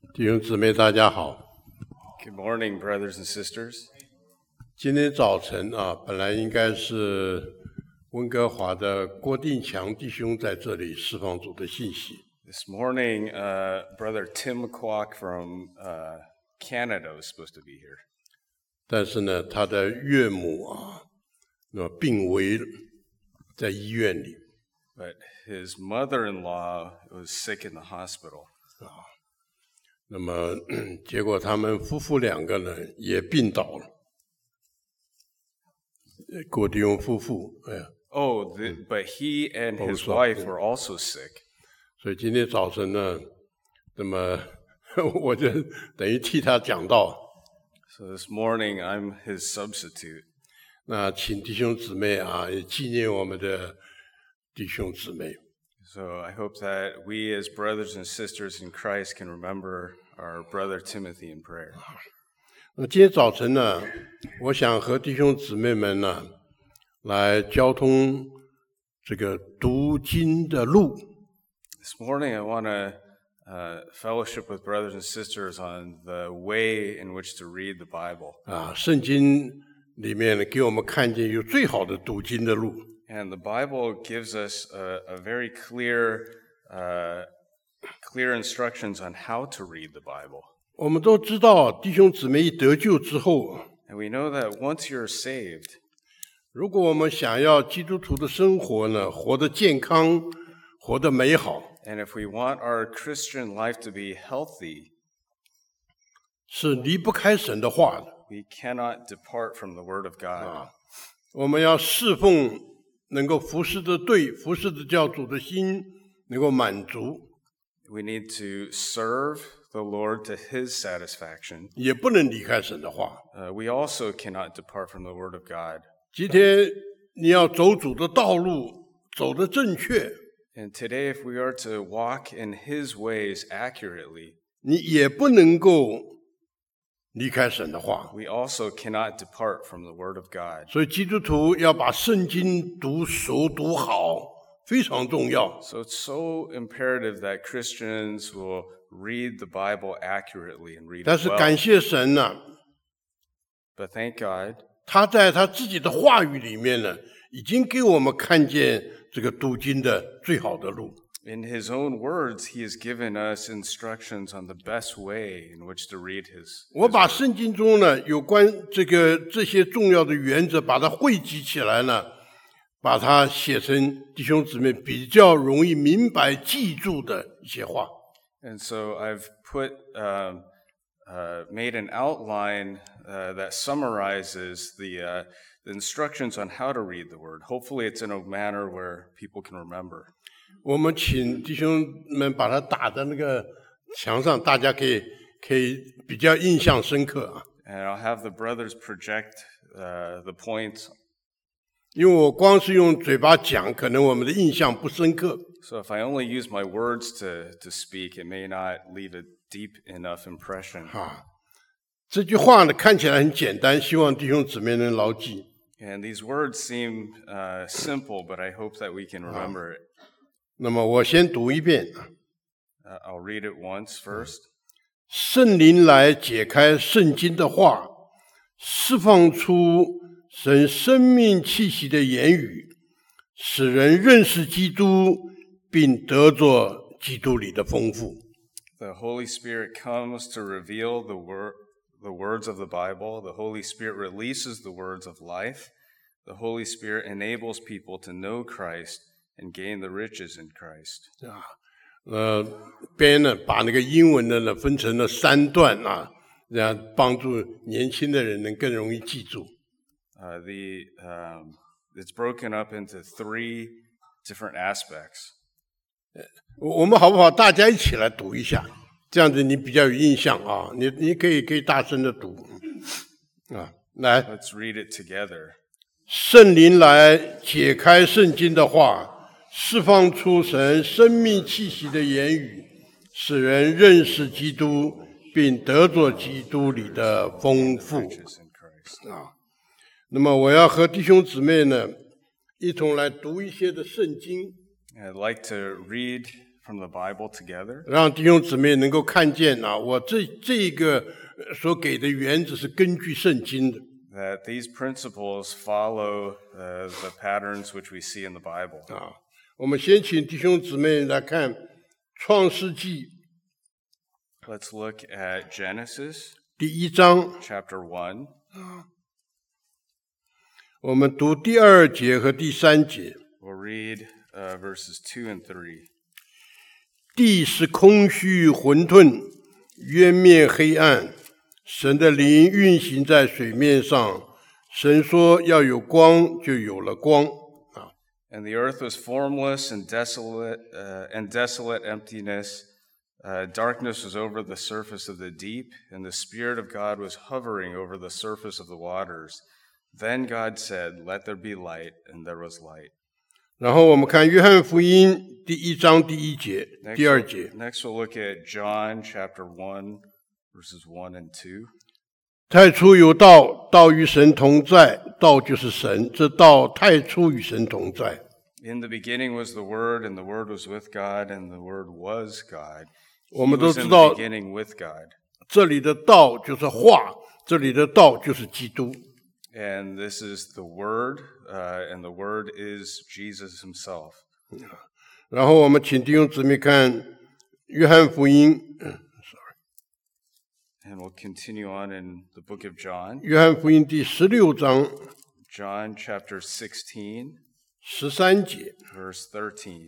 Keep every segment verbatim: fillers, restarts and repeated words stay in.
弟兄姊妹大家好。 Good morning, brothers and sisters. 今天早晨啊，本来应该是温哥华的郭定强弟兄在这里释放主的信息。 This morning, uh, Brother Tim McQuack from uh, Canada was supposed to be here. 但是呢，他的岳母啊，那病危在医院里。 But his mother-in-law was sick in the hospital. 那么结果他们夫妇两个呢也病倒了。郭弟兄夫妇，哎呀， Oh, the, but he and his Also, wife yeah. were also sick. 所以今天早晨呢，那么我就等于替他讲道。 So this morning, I'm his substitute. 那请弟兄姊妹啊，也纪念我们的弟兄姊妹。 So I hope that we as brothers and sisters in Christ can remember our brother Timothy in prayer. 那今天早晨呢，我想和弟兄姊妹们呢，来交通这个读经的路。 This morning, I want to uh, fellowship with brothers and sisters on the way in which to read the Bible. 啊，圣经里面呢，给我们看见有最好的读经的路。 And the Bible gives us a, a very clear, uh, clear instructions on how to read the Bible. 我们都知道，弟兄姊妹一得救之后， And we know that once you're saved, 如果我们想要基督徒的生活呢，活得健康，活得美好， and if we want our Christian life to be healthy, 是离不开神的话的。 we cannot depart from the Word of God. 我们要侍奉，能够服侍的对，服侍的教主的心能够满足， We need to serve the Lord to His satisfaction. 也不能离开神的话。 Uh, we also cannot depart from the Word of God. 今天你要走主的道路，走得正确， And today, if we are to walk in His ways accurately, 你也不能够离开神的话。 we also cannot depart from the Word of God. 所以基督徒要把圣经读熟读好，非常重要。 So it's so imperative that Christians will read the Bible accurately and read 但 it 是感 well. 谢神呢、 But thank God, 他在他自己的话语里面呢，已经给我们看见这个读经的最好的路。 in His own words, He has given us instructions on the best way in which to read His. 我把圣经中呢有关这个这些重要的原则，把它汇集起来呢，把它写成弟兄姊妹比较容易明白记住的一些话。 And so I've put, um, uh, made an outline uh, that summarizes the, uh, the instructions on how to read the Word. Hopefully, it's in a manner where people can remember. 我们请弟兄们把它打在那个墙上，大家可以可以比较印象深刻啊。 And I'll have the brothers project uh, the points. 因为我光是用嘴巴讲，可能我们的印象不深刻。 So if I only use my words to, to speak, it may not leave a deep enough impression. 啊，这句话呢看起来很简单，希望弟兄姊妹能牢记。 And these words seem uh, simple, but I hope that we can remember it. 那么我先读一遍。 Uh, I'll read it once first. 圣灵来解开圣经的话，释放出神生命气息的言语，使人认识基督，并得着基督里的丰富。 The Holy Spirit comes to reveal the word, the words of the Bible. The Holy Spirit releases the words of life. The Holy Spirit enables people to know Christ and gain the riches in Christ. 啊，呃，边呢把那个英文的呢分成了三段啊，这样帮助年轻的人能更容易记住。 Uh, the um, it's broken up into three different aspects. 我我们好不好？大家一起来读一下，这样子你比较有印象啊。你你可以可以大声的读啊，来。 Let's read it together. 圣灵来解开圣经的话，释放出神生命气息的言语，使人认识基督，并得着基督里的丰富。 Riches in Christ. 啊，那么我要和弟兄姊妹呢，一同来读一些的圣经。 I'd like to read from the Bible together. 让弟兄姊妹能够看见啊，我这这个所给的原则是根据圣经的。 That these principles follow uh, the patterns which we see in the Bible. 啊，我们先请弟兄姊妹来看创世纪 Let's look at Genesis 第一章， chapter one. 我们读第二节和第三节。 We'll read uh, verses two and three. 地是空虚混沌，渊面黑暗，神的灵运行在水面上。神说要有光，就有了光。 And the earth was formless and desolate, uh, and desolate emptiness. Uh, darkness was over the surface of the deep, and the Spirit of God was hovering over the surface of the waters. Then God said, "Let there be light," and there was light. 然后我们看约翰福音第一章第一节、第二节。 Next we'll look at John chapter one, verses one and two. 太初有道，道与神同在，道就是神，这道太初与神同在。 In the beginning was the Word, and the Word was with God, and the Word was God. 我 He 们都 was 知 in 道 the beginning with God. 这里的道就是话，这里的道就是基督。 And this is the Word, uh, and the Word is Jesus himself. 然后我们请弟兄姊妹看约翰福音， And we'll continue on in the book of John, 约翰福音第十六章 John chapter sixteen, 十三节。 verse thirteen.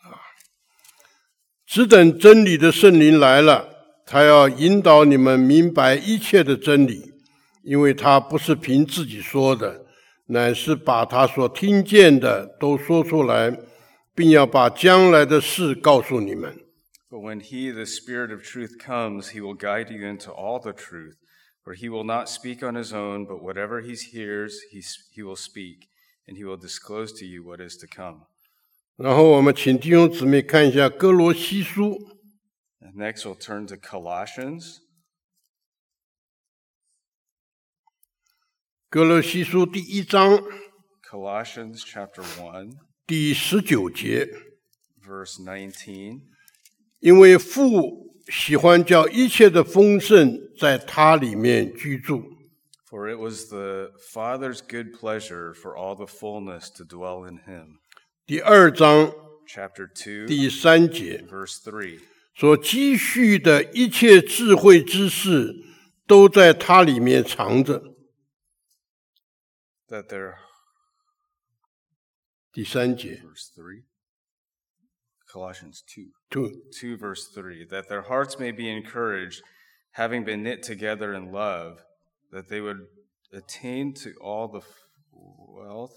只等真理的圣灵来了，他要引导你们明白一切的真理，因为他不是凭自己说的，乃是把他所听见的都说出来，并要把将来的事告诉你们。 But when he, the Spirit of truth, comes, he will guide you into all the truth, for he will not speak on his own, but whatever he hears, he, he will speak, and he will disclose to you what is to come. 然后我们请弟兄姊妹看一下哥罗西书 And next we'll turn to Colossians, 哥罗西书第一章 Colossians chapter one, 第十九节， verse nineteen. 因为父喜欢叫一切的丰盛在他里面居住。 For it was the Father's good pleasure for all the fullness to dwell in him. 第二章 Chapter two, 第三节 verse three. 所积蓄的一切智慧知识都在他里面藏着。 That there, 第三节 verse three. Colossians two. two two verse three, that their hearts may be encouraged, having been knit together in love, that they would attain to all the wealth.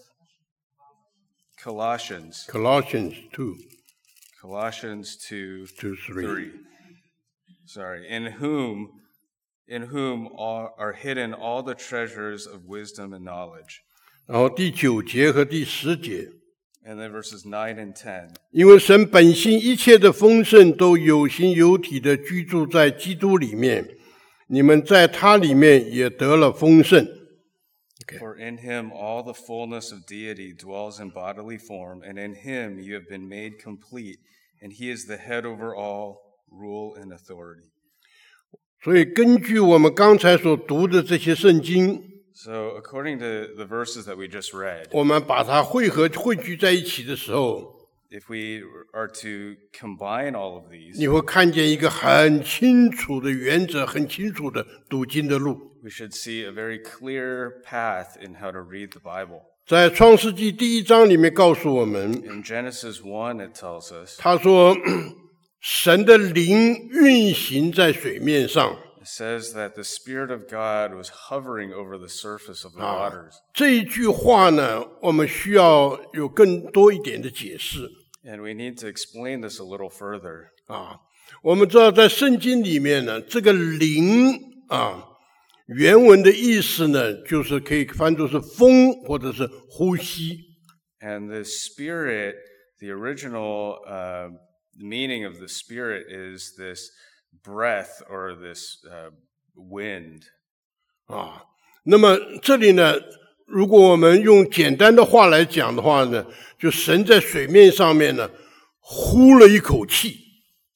Colossians, Colossians two Colossians two, to three. three. Sorry, in whom, in whom all, are hidden all the treasures of wisdom and knowledge. 然后第九节和第十节， And then verses nine and ten. 因为神本性一切的丰盛都有形有体的居住在基督里面，你们在他里面也得了丰盛。 For in him all the fullness of deity dwells in bodily form, and in him you have been made complete, and he is the head over all rule and authority. 所以根据我们刚才所读的这些圣经， So according to the verses that we just read, 我们把它汇合汇聚在一起的时候， if we are to combine all of these, 你会看见一个很清楚的原则，很清楚的读经的路。 we should see a very clear path in how to read the Bible. 在创世纪第一章里面告诉我们， In Genesis one, it tells us, 他说神的灵运行在水面上。 it says that the Spirit of God was hovering over the surface of the waters. 这一句话呢，我们需要有更多一点的解释 And we need to explain this a little further. 啊。我们知道在圣经里面呢，这个灵啊，原文的意思呢，就是可以翻作是风或者是呼吸。 And the Spirit, the original uh, meaning of the Spirit is this breath or this uh, wind. 啊，那么这里呢，如果我们用简单的话来讲的话呢，就神在水面上面呢，呼了一口气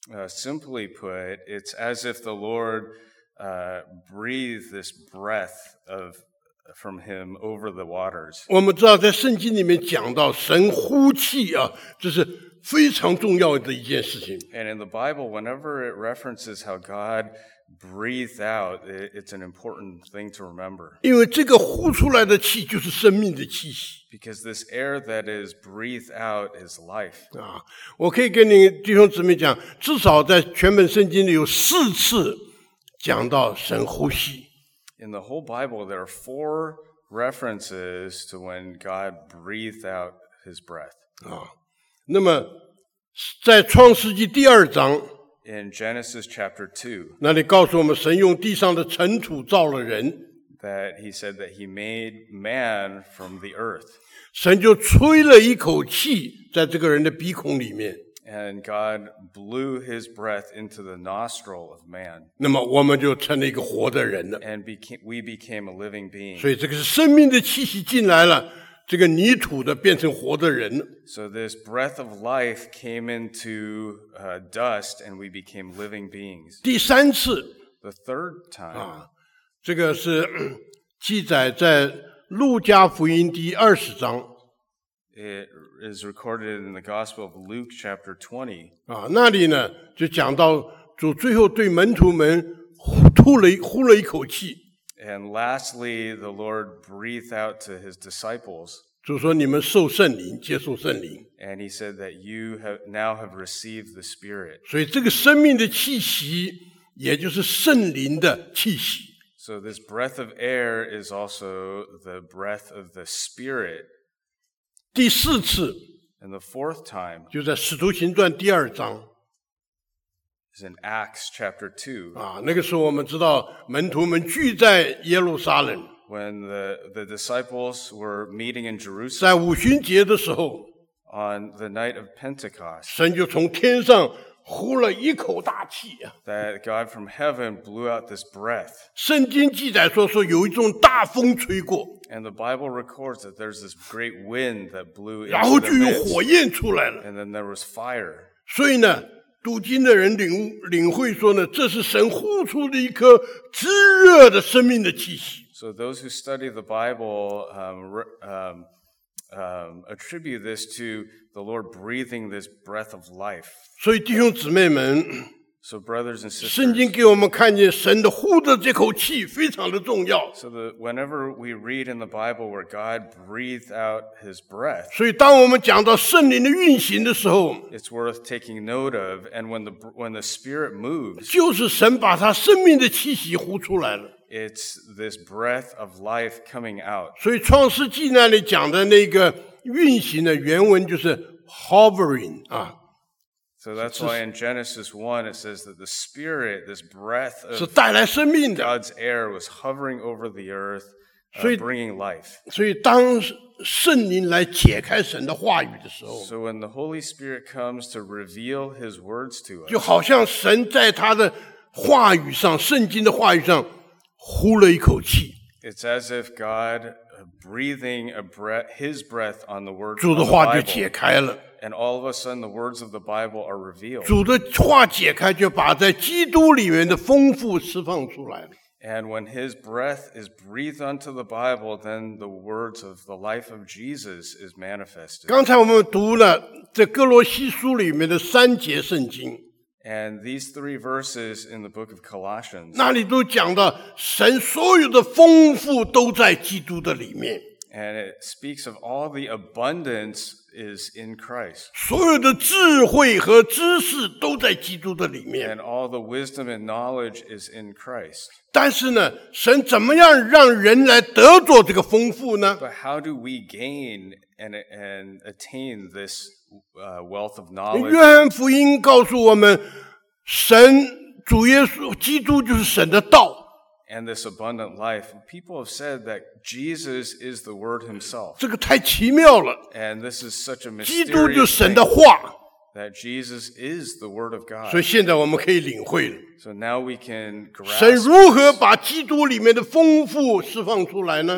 Uh, simply put, it's as if the Lord uh, breathed this breath of from him over the waters. 我们知道在圣经里面讲到神呼气啊，这是非常重要的一件事情。 And in the Bible, whenever it references how God breathed out, it, it's an important thing to remember. 因为这个呼出来的气就是生命的气息 Because this air that is breathed out is life. 啊！我可以跟你弟兄姊妹讲，至少在全本圣经里有四次讲到神呼吸。 In the whole Bible, there are four references to when God breathed out his breath. 啊，那么在创世纪第二章 In Genesis chapter two, 那里告诉我们，神用地上的尘土造了人， that he said that he made man from the earth. 神就吹了一口气在这个人的鼻孔里面， And God blew his breath into the nostril of man. 那么我们就成了一个活的人了。 And became, we became a living being. 所以这个是生命的气息进来了，这个泥土的变成活的人了。 So this breath of life came into uh, dust and we became living beings. 第三次 The third time, 啊，这个是咳记载在路加福音第二十章 it is recorded in the Gospel of Luke chapter twenty. 啊，那里呢就讲到主最后对门徒们呼吐了一呼了一口气， And lastly, the Lord breathed out to his disciples, 主说你们受圣灵，接受圣灵。 and he said that you have now have received the Spirit. 所以这个生命的气息，也就是圣灵的气息。 So this breath of air is also the breath of the Spirit. 第四次 And the fourth time 就在《使徒行传》第二章 is in Acts chapter two, 啊，那个时候我们知道门徒们聚在耶路撒冷， when the, the disciples were meeting in Jerusalem 在五旬节的时候， on the night of Pentecost, 神就从天上呼了一口大气啊！ that God from heaven blew out this breath. 圣经记载说，说有一种大风吹过， And the Bible records that there's this great wind that blew 然后 into 就 the 有 midst, 火焰出来了。 and then there was fire. 所以呢，读经的人领领会说呢，这是神呼出的一颗炙热的生命的气息。 So those who study the Bible um, re- um, um, attribute this to the Lord breathing this breath of life. 所以弟兄姊妹们， So brothers and 圣 sisters, 经给我们看见神的呼的这口气非常的重要。 so that whenever we read in the Bible where God breathed out his breath, 所以当我们讲到圣灵的运行的时候， it's worth taking note of. And when the when the Spirit moves, 就是神把他生命的气息呼出来了。 it's this breath of life coming out. 所以创世纪那里讲的那个运行的原文就是 hovering 啊， So that's why in Genesis one it says that the Spirit, this breath 是 of 带来生命的。 God's air, was hovering over the earth, uh, 所以- bringing life. 所以当圣灵来解开神的话语的时候， So when the Holy Spirit comes to reveal his words to 就 us, 好像神在他的话语上，圣经的话语上呼了一口气， it's as if God uh, breathing a breath, his breath on the words 主 of 的 the 话就解 Bible, 开了。 and all of a sudden the words of the Bible are revealed. 主的话解开，就把在基督里面的丰富释放出来了。 And when his breath is breathed onto the Bible, then the words of the life of Jesus is manifested. 刚才我们读了在哥罗西书里面的三节圣经， And these three verses in the book of Colossians, 那里都讲到神所有的丰富都在基督的里面， and it speaks of all the abundance is in Christ, 所有的智慧和知识都在基督的里面。 and all the wisdom and knowledge is in Christ. 但是呢，神怎么样让人来得着这个丰富呢？ But how do we gain and, and attain this uh, wealth of knowledge? 约翰福音告诉我们，神主耶稣基督就是神的道。 And this abundant life? People have said that Jesus is the Word Himself. 这个太奇妙了， And this is such a 基督就 mysterious 是神 thing, 的话， that Jesus is the Word of 所以 God. 现在我们可以领会了。 So now we can 神 grasp 如何把基督里面的丰富释放出来呢？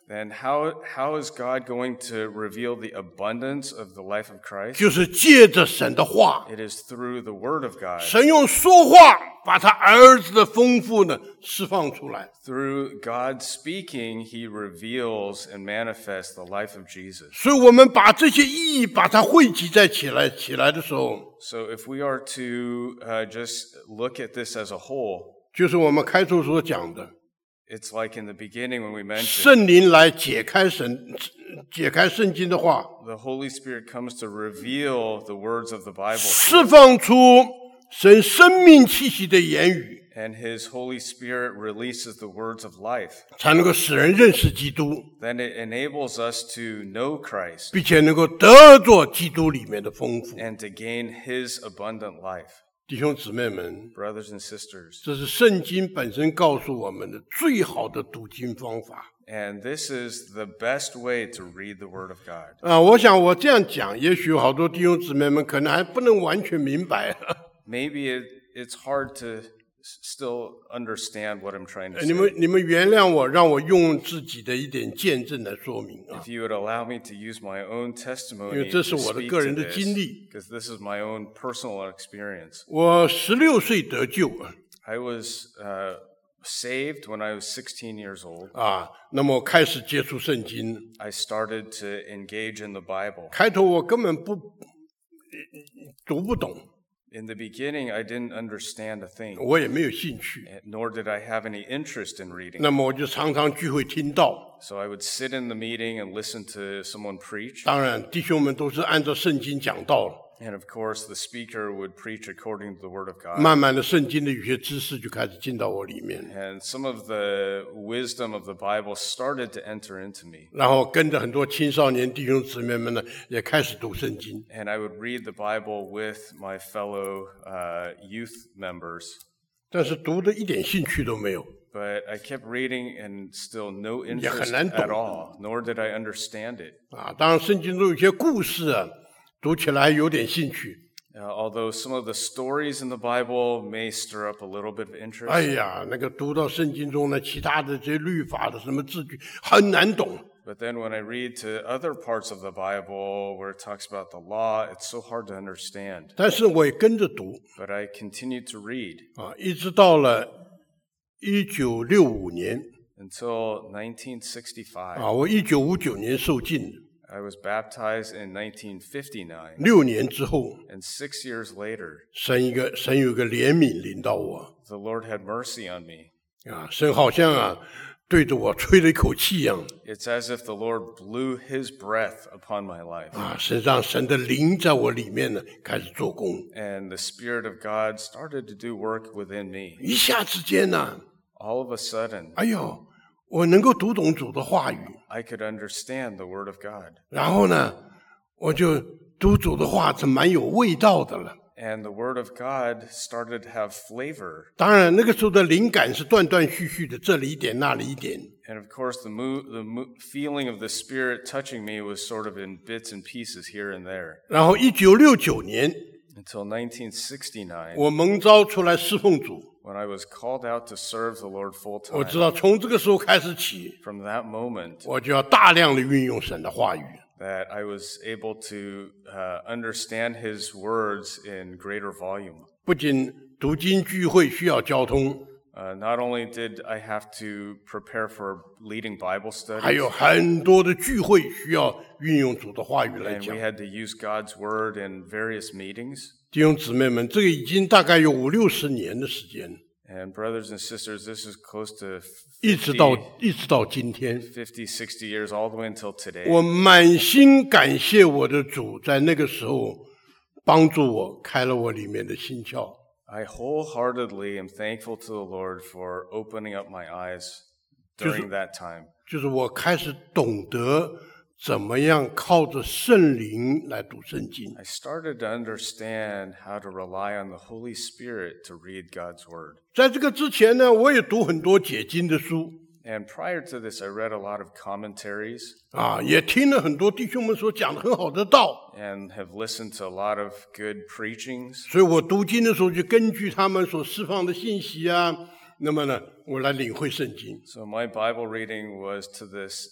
then how how is God going to reveal the abundance of the life of Christ? 就是借着神的话， It is through the Word of God. 神用说话把他儿子的丰富呢释放出来。 Through God speaking, He reveals and manifests the life of Jesus. 所以我们把这些意义把它汇集在起来起来的时候， So if we are to uh, just look at this as a whole, 就是我们开头所讲的， it's like in the beginning when we mentioned 圣灵来解开神解开圣经的话， the Holy Spirit comes to reveal the words of the Bible 释放出神生命气息的言语， and His Holy Spirit releases the words of life. 才能够使人认识基督， Then it enables us to know Christ 并且能够得着基督里面的丰富。 and to gain His abundant life. 弟兄姊妹们， Brothers and sisters, 这是圣经本身告诉我们的最好的读经方法。 and this is the best way to read the Word of God. 啊，我想我这样讲，也许好多弟兄姊妹们可能还不能完全明白。 Maybe it, it's hard to still understand what I'm trying to 你 say. 们你们原谅我，让我用自己的一点见证来说明啊。 If you would allow me to use my own 因 testimony 为这 to 是我的 speak 个人 to 的经 this, 历。 because this is my own personal experience. 我十六岁得救 I was uh, saved when I was sixteen years old. 啊，那么开始接触圣经。 I started to engage in the Bible. 开头我根本不读不懂， In the beginning, I didn't understand a thing, 我也没有兴趣。 nor did I have any interest in reading. 那么我就常常聚会听到， So I would sit in the meeting and listen to someone preach. 当然弟兄们都是按照圣经讲道了。 And of course, the speaker would preach according to the Word of God. 慢慢的，圣经的有些知识就开始进到我里面， And some of the wisdom of the Bible started to enter into me. 然后跟着很多青少年弟兄姊妹们呢，也开始读圣经。 And I would read the Bible with my fellow uh, youth members. 但是读的一点兴趣都没有。 But I kept reading and still no 也 interest 很难懂。 at all, nor did I understand it. 啊，当然圣经中有些故事啊，读起来有点兴趣。 Uh, although some of the stories in the Bible may stir up a little bit of interest. 哎呀，那个读到圣经中呢，其他的这些律法的什么字句很难懂。 But then when I read to other parts of the Bible where it talks about the law, it's so hard to understand. 但是我也跟着读 But I continued to read 啊，一直到了一九六五年 until nineteen sixty-five. 啊，我一九五九年受浸， I was baptized in nineteen fifty-nine. 六年之后， And six years later, 神一个神有一个怜悯临到我 the Lord had mercy on me. 啊，神好像啊对着我吹了一口气一样 It's as if the Lord blew his breath upon my life. 啊，神让神的灵在我里面呢开始做工， And the Spirit of God started to do work within me. 一下之间呢， All of a sudden, 哎呦，我能够读懂主的话语， I could understand the Word of God. 然后呢，我就读主的话是蛮有味道的了。 And the Word of God started to have flavor. 当然，那个时候的灵感是断断续续的，这里一点，那里一点。 And of course, the, mo- the mo- feeling of the Spirit touching me was sort of in bits and pieces here and there. 然后一九六九年， Until nineteen sixty-nine, 我蒙召出来侍奉主， when I was called out to serve the Lord full 我知 time. 道从这个时候开始起， From that moment, 我就要大量的运用神的话语。 that I was able to uh, understand His words in greater volume. 不仅读经聚会需要交通， Uh, not only did I have to prepare for leading Bible 还 studies, 有很多的聚会需要运用主的话语来 and 讲 we。had to use God's word in various meetings. 弟兄姊妹们，这个已经大概有五六十年的时间， And brothers and sisters, this is close to 一直到 fifty, 一直到今天， fifty, sixty years, all the way until today. 我满心感谢我的主，在那个时候帮助我，开了我里面的心窍。 I wholeheartedly am thankful to the Lord for opening up my eyes during that time. 就是我开始懂得怎么样靠着圣灵来读圣经。 I started to understand how to rely on the Holy Spirit to read God's word. 在这个之前呢，我也读很多解经的书 And prior to this, I read a lot of commentaries 啊，也听了很多弟兄们所讲的很好的道， and have listened to a lot of good preachings. 所以我读经的时候就根据他们所释放的信息啊，那么呢，我来领会圣经。 So my Bible reading was to this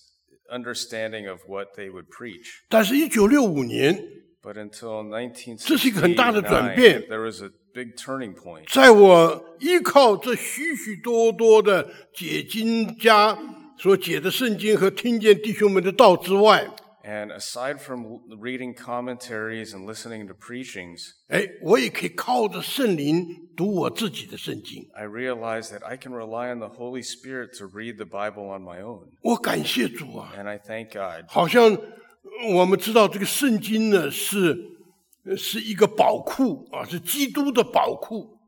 understanding of what they would preach. 但是一九六五年 But until 这是一个很大的转变 nineteen sixty-nine, there was a big turning point. 在我依靠这许许多多的解经家所解的圣经和听见弟兄们的道之外， And aside from reading commentaries and listening to preachings, 哎，我也可以靠着圣灵读我自己的圣经。 I realized that I can rely on the Holy Spirit to read the Bible on my own. 我感谢主啊！ And I thank God. 好像我们知道这个圣经呢是是一个宝库啊，是基督的宝库。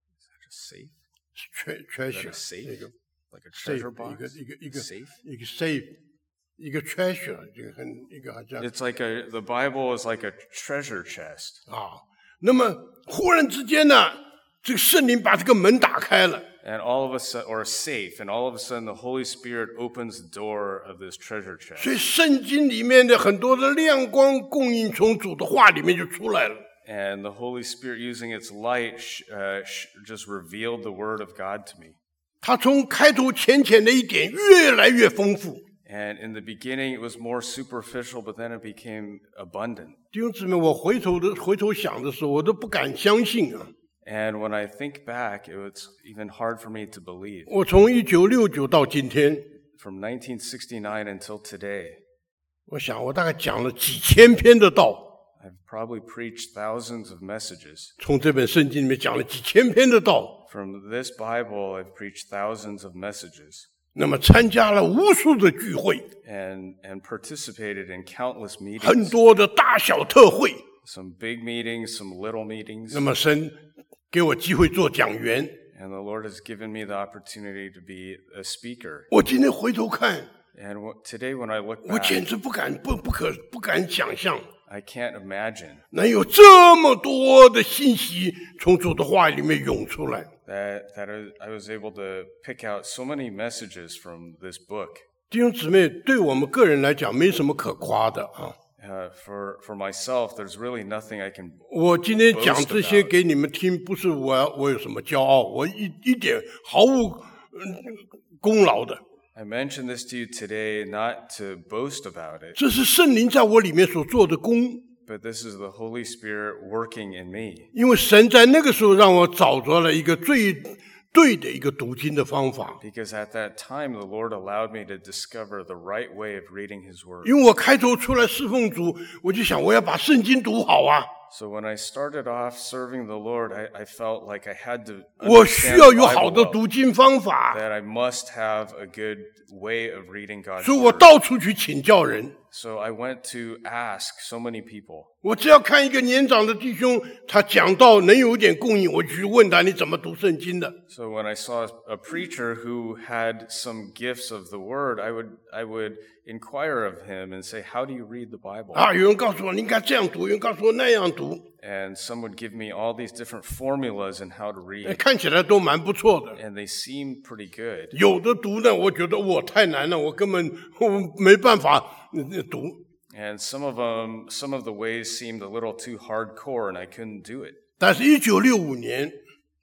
Safe? 缺缺 Is that 血 a safe? 那个 Like a treasure safe 一个 box? 一个一个 Safe? 一个 safe 一个 treasure 这个很一个好像 It's like a, the Bible is like a treasure chest. 啊。那么忽然之间呢，这个圣灵把这个门打开了。 And all of a sudden, or a safe, and all of a sudden the Holy Spirit opens the door of this treasure 所以 chest. 圣经里面的很多的亮光供应从主的话里面就出来了。 And the Holy Spirit, using its light, sh- uh, sh- just revealed the Word of God to me. 它从开头浅浅的一点越来越丰富。 And in the beginning, it was more superficial, but then it became abundant. 弟兄姊妹，我回头的回头想的时候，我都不敢相信啊！ And when I think back, it was even hard for me to believe. 我从一九六九到今天， From nineteen sixty-nine until today, 我想我大概讲了几千篇的道， I've probably preached thousands of messages. 从这本圣经里面讲了几千篇的道， From this Bible, I've preached thousands of messages 那么参加了无数的聚会， and, and participated in countless 很 meetings, 多的大小特会。 some big meetings, some little meetings. 那么神给我机会做讲员， And the Lord has given me the opportunity to be a speaker. 我今天回头看， And w- today, when I look 我 back, 简直不敢不不可不敢想象， I can't imagine 能有这么多的信息从主的话里面涌出来。 that, that I I was able to pick out so many messages from this book. 弟兄姊妹，对我们个人来讲，没什么可夸的啊。 Uh, for, for myself, there's really nothing I can 我今天讲这些给你们听，不是我我有什么骄傲，我一一点毫无嗯功劳的。 I mention this to you today not to boast about it, 这是圣灵在我里面所做的功， but this is the Holy Spirit working in me. 因为神在那个时候让我找着了一个最对的一个读经的方法。 Because at that time, the Lord allowed me to discover the right way of reading His Word. 因为我开头出来侍奉主，我就想我要把圣经读好啊， So when I started off serving the Lord, I, I felt like I had to 我需 understand 要 the 有好 Bible 的 well, 读经方法， that I must have a good way of reading God's 所以我 Word. 到处去请教人。 So I went to ask so many people. 我只要看一个年长的弟兄，他讲到能有一点供应，我就去问他你怎么读圣经的。 So when I saw a preacher who had some gifts of the Word, I would I would inquire of him and say, "How do you read the Bible?" 啊，有人告诉我你应该这样读，有人告诉我那样读， And some would give me all these different formulas in how to 哎 read, 看起来都蛮不错的。 and they seemed pretty good. 有的读呢，我觉得我太难了，我根本我没办法呃读。 And some of them, some of the ways seemed a little too hardcore, and I couldn't do it. 但是，一九六五年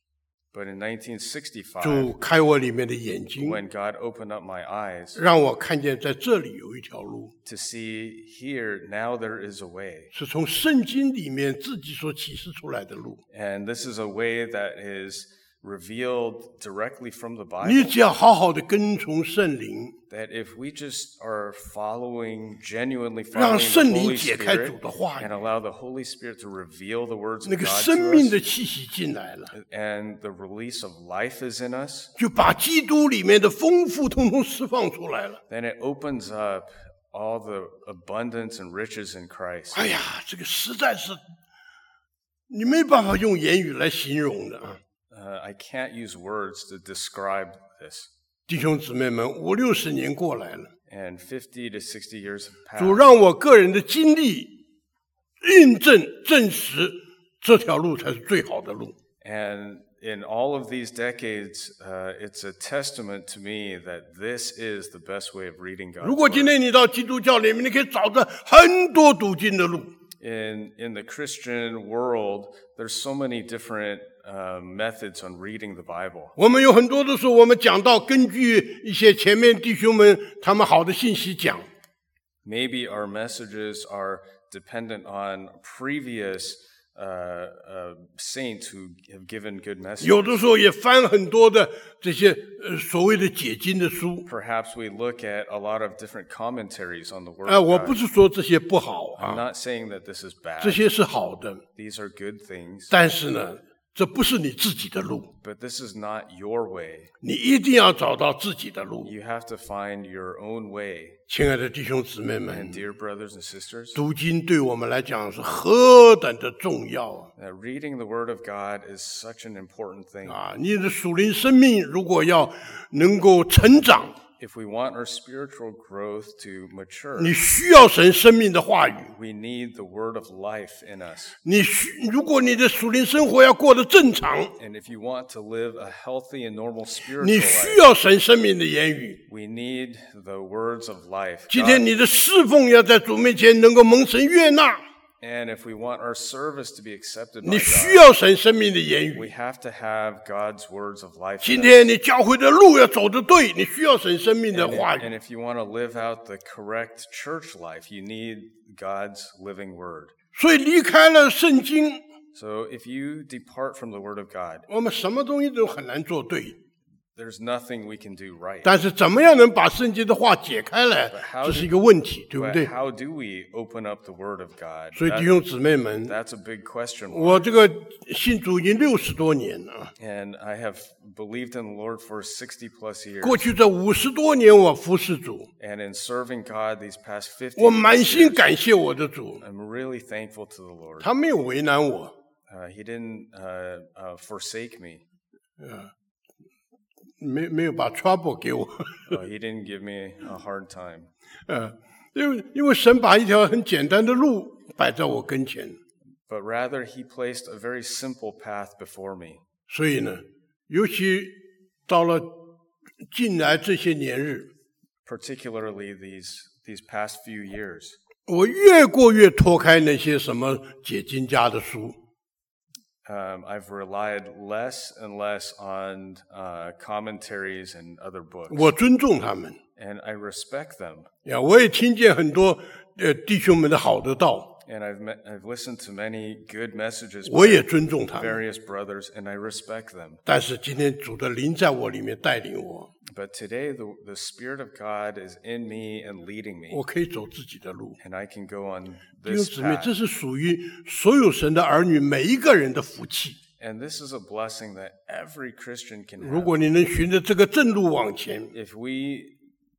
But in nineteen sixty-five, 就开我里面的眼睛， when God opened up my eyes 让我看见在这里有一条路， to see here, now there is a way. 是从圣经里面自己所启示出来的路。 And this is a way that is revealed directly from the 你 Bible. 只要好好的跟从圣灵， That if we just are following, genuinely 让 following 圣 the 灵 Holy 解开主 Spirit 的话语 and，allow the Holy Spirit to reveal the words 那 of 个 God 生 to 命的 us, 气息进来了， and the release of life is in us, 就把基督里面的丰富通通释放出来了。 then it opens up all the abundance and riches in Christ. 哎呀，这个实在是你没办法用言语来形容的啊！ Uh, I can't use words to describe this. 弟兄姊妹们，五六十年过来了， And fifty to sixty years have 主 passed. 让我个人的经历印证证实，这条路才是最好的路。 And in all of these decades, uh, it's a testament to me that this is the best way of reading 如 God's 果今 Word. 天你到基督教里面，你可以找到很多读经的路。 In, in the Christian world, there's so many different uh, methods on reading the Bible. 我们有很多的时候，我们讲到根据一些前面弟兄们他们好的信息讲， Maybe our messages are dependent on previous uh, uh, saints who have given good 有的 messages. 时候也翻很多的这些呃所谓的解经的书。 Perhaps we look at a lot of different commentaries on the Word 呃， of 我不 God. 是说这些不好 I'm 啊， not saying that this is 这 bad. 些是好的， These are good things. 但是呢，这不是你自己的路， But this is not your way. 你一定要找到自己的路。 You have to find your own way. 亲爱的弟兄姊妹们 And，dear brothers and sisters, 读经对我们来讲是何等的重要啊！ that reading the Word of God is such an important thing. 啊，你的属灵生命如果要能够成长， If we want our spiritual growth to mature, 你需要神生命的话语。 we need the Word of life in us. 你需，如果你的属灵生活要过得正常， And if you want to live a healthy and normal 你 spiritual 需 life, 要神生命的言语。 we need the words of life. 今天 God- 你的侍奉要在主面前能够蒙神悦纳， And if we want our service to be accepted by 你需 God, 要神生命的言 we 语。 have to have God's words of life 今 in 天 us. 你教会的路要走得对，你需要神生命的 And 话 if, and 语。 if you want to live out the correct church life, you need God's living word. 所以离开了圣经， So if you depart from the word of God, 我们什么东西都很难做对。 there's nothing we can do right. 但是怎么样能把圣经的话解开来， how 这是一个问题，对不 But 对？ how do we open up the word of God? 所以 That- 弟兄姊妹们， that's a big question mark. 我这个信主已经六十多年了， And I have believed in the Lord for sixty plus years. 过去这五十多年我服侍主， And in serving God these past fifty 我满 plus 心 years, 感谢我的主， I'm really thankful to the Lord. 他没有为难我， Uh, he didn't uh, uh, forsake me. 没没有把 trouble 给我， Uh, he didn't give me a hard time. 呃，因为因为神把一条很简单的路摆在我跟前， But rather, he placed a very simple path before me. 所以呢，尤其到了近来这些年日， Particularly these these past few years, 我越过越脱开那些什么解经家的书。 um, I've relied less and less on uh, commentaries and other books, 我尊重他们 and I respect them. 呀，我也听见很多呃弟兄们的好的道， And I've met, I've listened to many good messages 我 by 也尊重他们。 various brothers, and I respect them. 但是今天主的灵在我里面带领我， But today, the the Spirit of God is in me and leading me, 我可以走自己的路。 and I can go on 弟兄 this 姊妹，这 path. 是属于所有神的儿女每一个人的福气。 And this is a blessing that every Christian can 如 have. 果你能循着这个正路往前， If we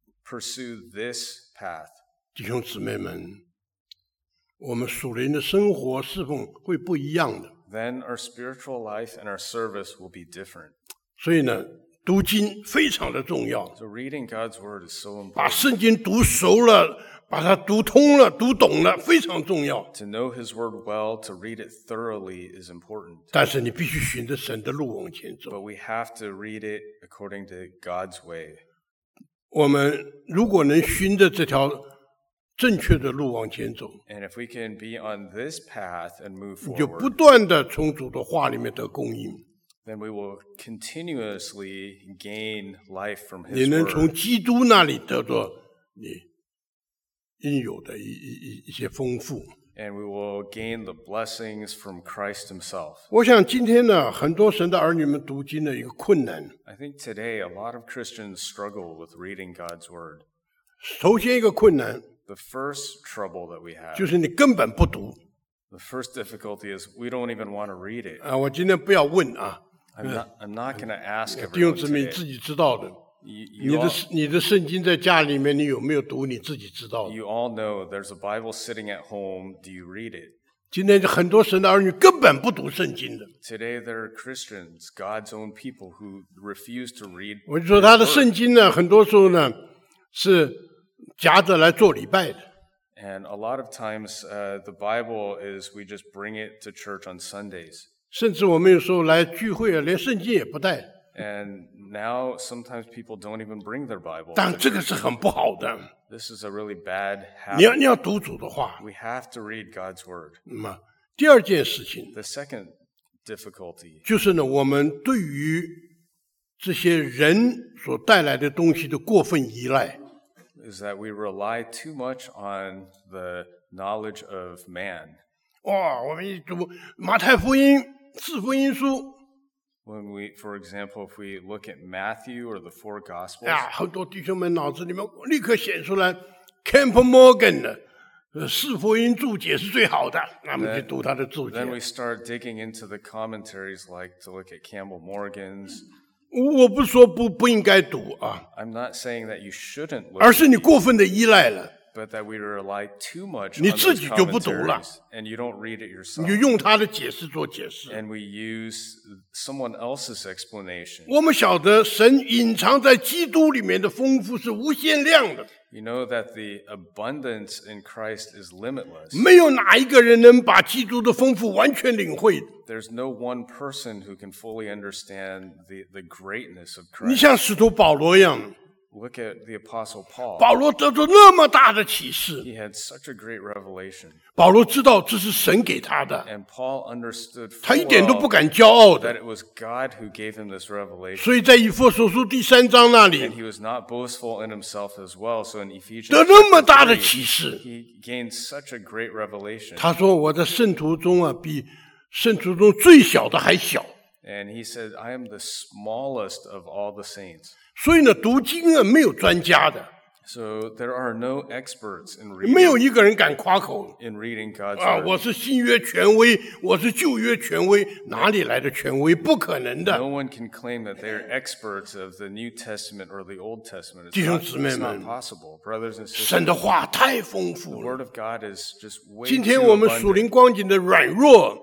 pursue this path, 弟兄姊妹们，我们属灵的生活侍奉会不一样的。 then our spiritual life and our service will be different. 所以呢，读经非常的重要， So reading God's word is so 把 important. 圣经读熟了，把它读通了、读懂了，非常重要。 To know His word well, to read it thoroughly is important. 但是你必须循着神的路往前走。 But we have to read it according to God's way. 我们如果能循着这条正确的路往前走， And if we can be on this path and move 你就不 forward, 断的从主的话里面得供应， then we will continuously gain life from 你 His 能 word. 从基督那里得到你应有的一一一一些丰富。 And we will gain the blessings from Christ Himself. 我想今天呢，很多神的儿女们读经的一个困难， I think today a lot of Christians struggle with reading God's word. 首先一个困难 The first trouble that we have, 就是你根本不读 the first difficulty is we don't even want to read it. 啊！我今天不要问啊， I'm not, I'm not going to ask 弟兄 everyone 姊妹 today. 自己知道的。 You, 你 you, 的 all, 你的圣经在家里面，你有没有读？你自己知道的。 you all know there's a Bible sitting at home. Do you read it? 今天很多神的儿女根本不读圣经的。 Today there are Christians, God's own people, who refuse to read. 我就说他的圣经呢，很多时候呢是夹着来做礼拜的。 And a lot of times uh, the Bible is we just bring it to church on Sundays. 甚至我们有时候来聚会啊，连圣经也不带。 And now sometimes people don't even bring their Bible. 但这个是很不好的。 This is a really bad 你要 habit. 你要读主的话。 We have to read God's word. 那么第二件事情 The second difficulty 就是呢，我们对于这些人所带来的东西的过分依赖。 is that we rely too much on the knowledge of man. 哇，我们一读马太福音、四福音书 When we, for example, if we look at Matthew or the four Gospels, 啊，很多弟兄们脑子里面立刻显出来 Camp Morgan 的呃四福音注解是最好的，那么去读他的注解。 then we start digging into the commentaries, like to look at Campbell Morgan's. 我不说不不应该读啊， I'm not saying that you shouldn't look, 而是你过分的依赖了， but that we rely too much 你 on 自 those 己就不读了。 commentaries, and you don't read it 你 yourself. 就用他的解释做解释。 And we use someone else's explanation. 我们晓得神隐藏在基督里面的丰富是无限量的， You know that the abundance in Christ is limitless. 没有哪一个人能把基督的丰富完全领会。 There's no one person who can fully understand the, the greatness of 你 Christ. 像使徒保罗一样， Look at the Apostle Paul. 保罗得到那么大的启示， He had such a great revelation. 保罗知道这是神给他的， And Paul understood 他一 full 点都不 well 敢骄傲 that 的。 it was God who gave him this revelation. 所以在以弗所书第三章那里 And he was not boastful in himself as well. So in Ephesians 得那么大的 chapter 启 three, 示， he gained such a great revelation. 他说我在圣徒中啊，比圣徒中最小的还小。 And he said, I am the smallest of all the saints. 所以呢，读经啊没有专家的， So there are no experts in 没有 reading, 一个人敢夸口 in reading God's 啊！ word. 我是新约权威，我是旧约权威，哪里来的权威？不可能的。 No one can claim that they're experts of the New Testament or the Old Testament. It's 弟兄 not, 姊妹 it's not 们， possible. Brothers and sisters, 神的话太丰 the 富了。 Word of God is just way 今天 too 我们属 abundant. 灵光景的软弱，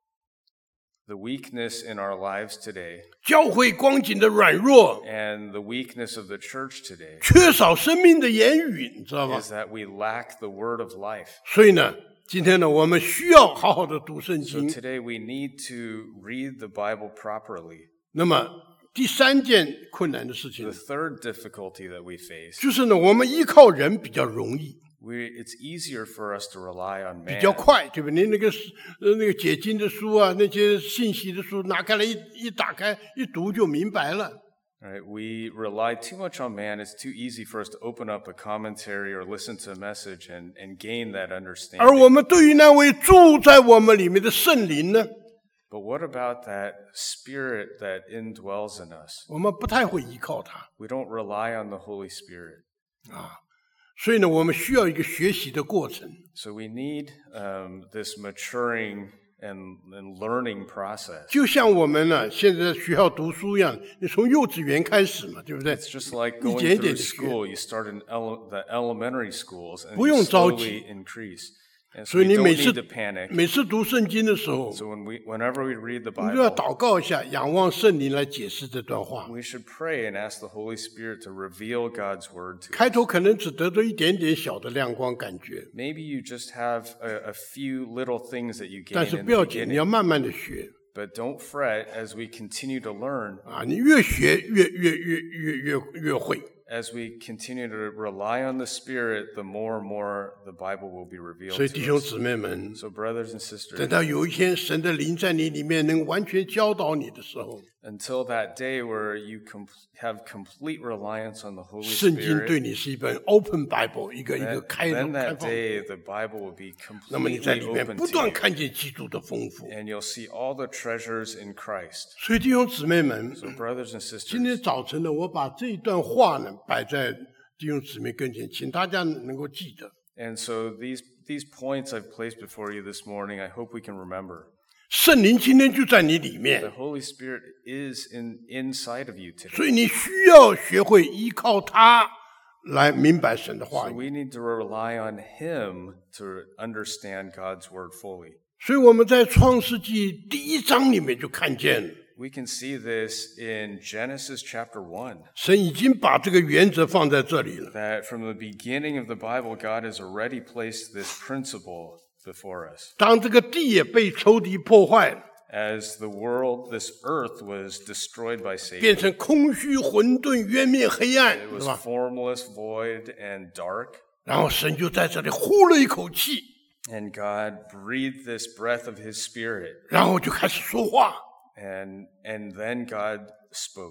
The weakness in our lives today 教会光景的软弱， and the weakness of the church today 缺少生命的言语，你知道吗？ is that we lack the Word of life. 所以呢，今天呢，我们需要好好的读圣 So 经。 today we need to read the Bible properly. 那么第三件困难的事情 The third difficulty that we face, 就是呢，我们依靠人比较容易， we, it's easier for us to rely on 比 man. 较快，对不对？你那个呃那个解经的书啊，那些信息的书拿开来一一打开一读就明白了。 Right? We rely too much on man. It's too easy for us to open up a commentary or listen to a message and, and gain that 而 understanding. 我们对于那位住在我们里面的圣灵呢， But what about that spirit that indwells in us? 我们不太会依靠他 We don't rely on the Holy Spirit. 啊。所以呢，我们需要一个学习的过程。 So we need um, this maturing and, and learning process. 就像我们呢，现在在学校读书一样，你从幼稚园开始嘛，对不对？ It's just like 一 going 点一点 through 地学。 school. You start in ele- the elementary schools and 不 you 用着急。 slowly increase. And so 所以 we 你 don't 每次 need to panic. 每次读圣经的时候， So when we, whenever we read the 你就要 Bible, 祷告一下，仰望圣灵来解释这段话。 we should pray and ask the Holy Spirit to reveal God's word to us. 开头可能只得到一点点小的亮光感觉， Maybe you just have a, a few little things that you 但 gain 是 in 不 the 要紧，你 beginning. 要慢慢的学 But don't fret as we continue to learn, 啊！你越学越越越越越越会。 as we continue to rely on the Spirit, the more and more the Bible will be revealed 所以弟 to 兄 us. 姊妹们， So brothers and 等 sisters, 到有一天神的灵在你里面能完全教导你的时候， until that day where you com- have complete reliance on the Holy 圣经对 Spirit, 你是一本 open Bible，一个一个 then, 开的 then 开 that 放。 day the Bible will be 那么你在 completely 里面 open 不 to 断 you. 看见基督的丰富。 And you'll see all the treasures in Christ. 所以弟兄姊妹们， So brothers and 今天 sisters, 早晨呢，我把这一段话呢摆在弟兄姊妹跟前，请大家能够记得。 and so these these points I've placed before you this morning, I hope we can remember. 圣灵今天就在你里 The 面， Holy Spirit is in inside of you today. 所以你需要学会依靠他来明白神的话 So 语。 we need to rely on Him to understand God's word fully. 所以我们在创世纪第一章里面就看见了， We can see this in Genesis chapter one, 神已经把这个原则放在这里了。 that from the beginning of the Bible, God has already placed this principle before us. 当这个地也被仇敌破坏了， As the world, this earth was destroyed by 变 Satan. 成空虚、混沌、渊面、黑暗， It 是 was 吧？ formless, void, and dark. 然后神就在这里呼了一口气， And God breathed this breath of His Spirit. 然后就开始说话。 And, and then God spoke.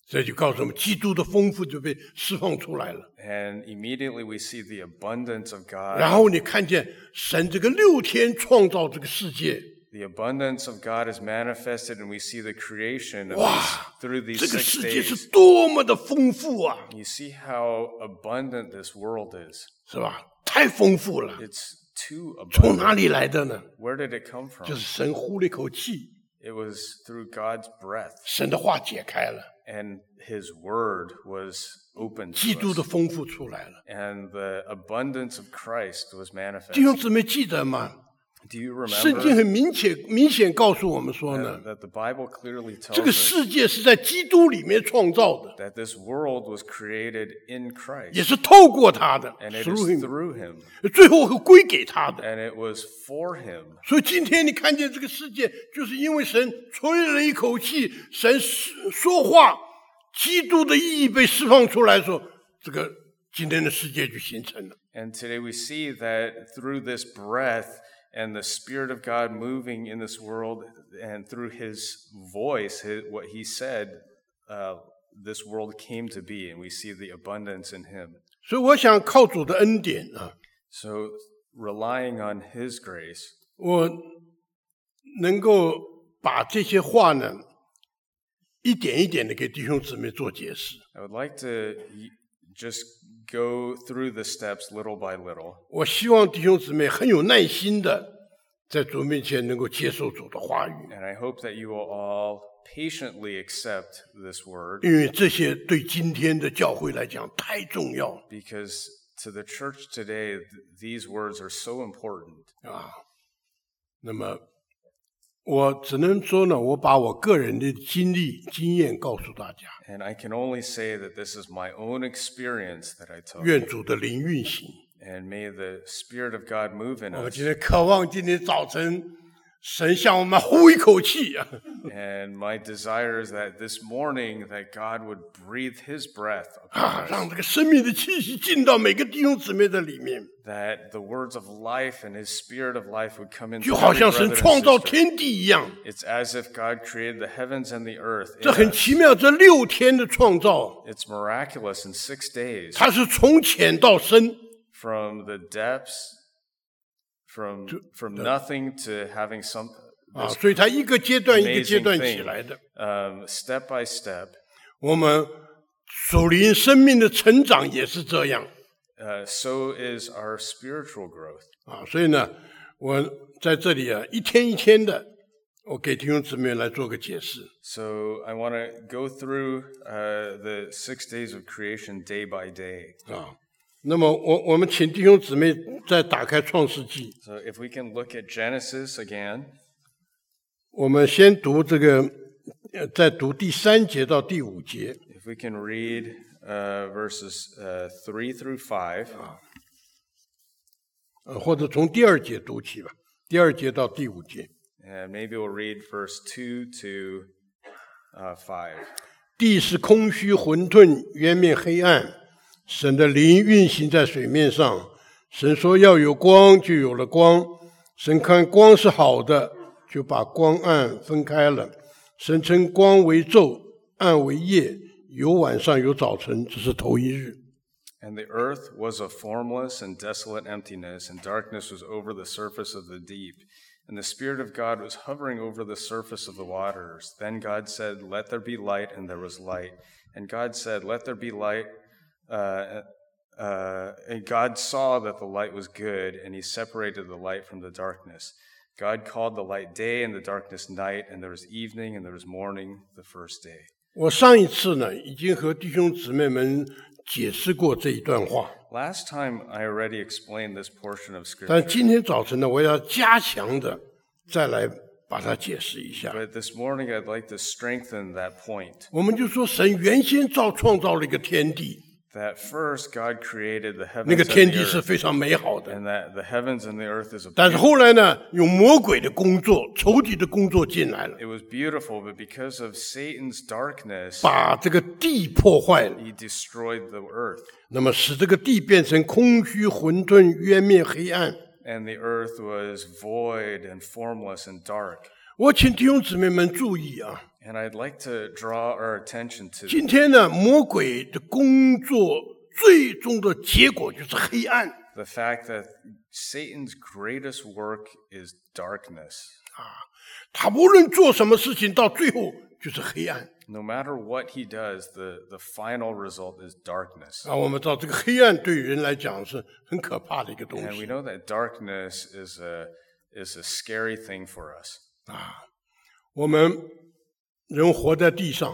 这就告诉我们，基督的丰富就被释放出来了。 And immediately we see the abundance of God. 然后你看见神这个六天创造这个世界， The abundance of God is manifested, and we see the creation of 哇 these, through these 这个 six 世界是 days. 多么的丰富啊， You see how abundant this world is. 是吧？太丰富了。 It's too 从 abundant. 哪里来的呢？ Where did it come 就 from? 是神呼了一口气， It was through God's breath, 神的话解开了， and His word was opened 基 to 督的 us, 丰富出来了。 and the abundance of Christ was 弟兄 manifested. 姊妹记得吗？ Do you 圣经 remember 很明显明显告诉我们说 that, 呢， that the Bible clearly 这 tells 个 us 世界是在基督里面创造的， that this world was created in 也 Christ, 是透过他的， and it through is him， through Him, 最后会归给他的。 and it was for Him. 所以今天你看见这个世界，就是因为神吹了一口气，神说话，基督的意义被释放出来说，这个今天的世界就形成了。 And today we see that through this breath and the Spirit of God moving in this world, and through His voice, his, what He said, uh, this world came to be, and we see the abundance in Him. 所以我想靠主的恩典啊， So relying on His grace, 我能够把这些话呢，一点一点的给弟兄姊妹做解释。 I would like to y- just go through the steps little by little. 我希望弟兄姊妹很有耐心的，在主面前能够接受主的话语， And I hope that you will all patiently accept this word, 因为这些对今天的教会来讲太重要了 because to the church today, th- these words are so important. 啊。那么我只能说呢，我把我个人的经历、经验告诉大家， And I can only say that this is my own experience that I tell you. 愿主的灵运行。 And may the Spirit of God move in 我 us. 今天渴望今天早晨神向我们呼一口气啊！ And my desire is that this morning that God would breathe His breath 啊， upon 让 us, 这个生命的气息进到每个弟兄姊妹的里面， that the words of life and His Spirit of life would come into 就好 every 像神 brother 创 and 造 sister. 天地一样。 It's as if God created the heavens and the earth. in 这很 us. 奇妙，这六天的创造， It's miraculous in six days, 它是从浅到深， from the depths, from from nothing to having some 啊， this 所以它一个阶段一个阶 amazing 段起 thing, 来的。 um, step by step. 我们属灵生命的成长也是这样 Uh, so is our spiritual growth. 啊，所以呢，我在这里啊，一天一天的，我给弟兄姊妹来做个解释。 So I want to go through uh, the six days of creation day by day. 啊，那么我我们请弟兄姊妹再打开创世纪， So if we can look at Genesis again, 我们先读这个，呃，再读第三节到第五节。 if we can read uh, verses uh, three through five, 呃，或者从第二节读起吧，第二节到第五节。 and maybe we'll read verse two to uh, five. 地是空虚混沌，渊面黑暗，神的灵运行在水面上。神说要有光，就有了光。神看光是好的，就把光暗分开了。神称光为昼，暗为夜，有晚上有早晨，这是头一日。 And the earth was a formless and desolate emptiness, and darkness was over the surface of the deep. And the Spirit of God was hovering over the surface of the waters. Then God said, "Let there be light," and there was light. And God said, "Let there be light." Uh, uh, and God saw that the light was good, and He separated the light from the darkness. God called the light day, and the darkness night, and there was evening, and there was morning the first day. 我上一次呢，已经和弟兄姊妹们解释过这一段话， Last time I already explained this portion of 但 Scripture. 今天早晨呢，我要加强的再来把它解释一下。 But this morning, I'd like to strengthen that point. 我们就说，神原先造创造了一个天地， That first, God created the 那 heavens 个 and 天 the 地是 earth, 非常美好的。 and that the heavens and the earth is a 但是 beautiful. 后来呢，有魔鬼的工作、仇敌的工作进来了， It was beautiful, but because of Satan's darkness, 把这个地破坏了， he destroyed the earth, 那么使这个地变成空虚、混沌、渊面、黑暗。 and the earth was void and formless and dark. 我请弟兄姊妹们注意啊， And I'd like to draw our attention to 今天呢，魔鬼的工作最终的结果就是黑暗。 the fact that Satan's greatest work is darkness. 他无论做什么事情，到最后就是黑暗。 No matter what he does, the, the final result is darkness. 啊，我们知道这个黑暗对人来讲是很可怕的一个东 And we 西 know that darkness is a, is a scary thing for us. 啊。我们人活在地上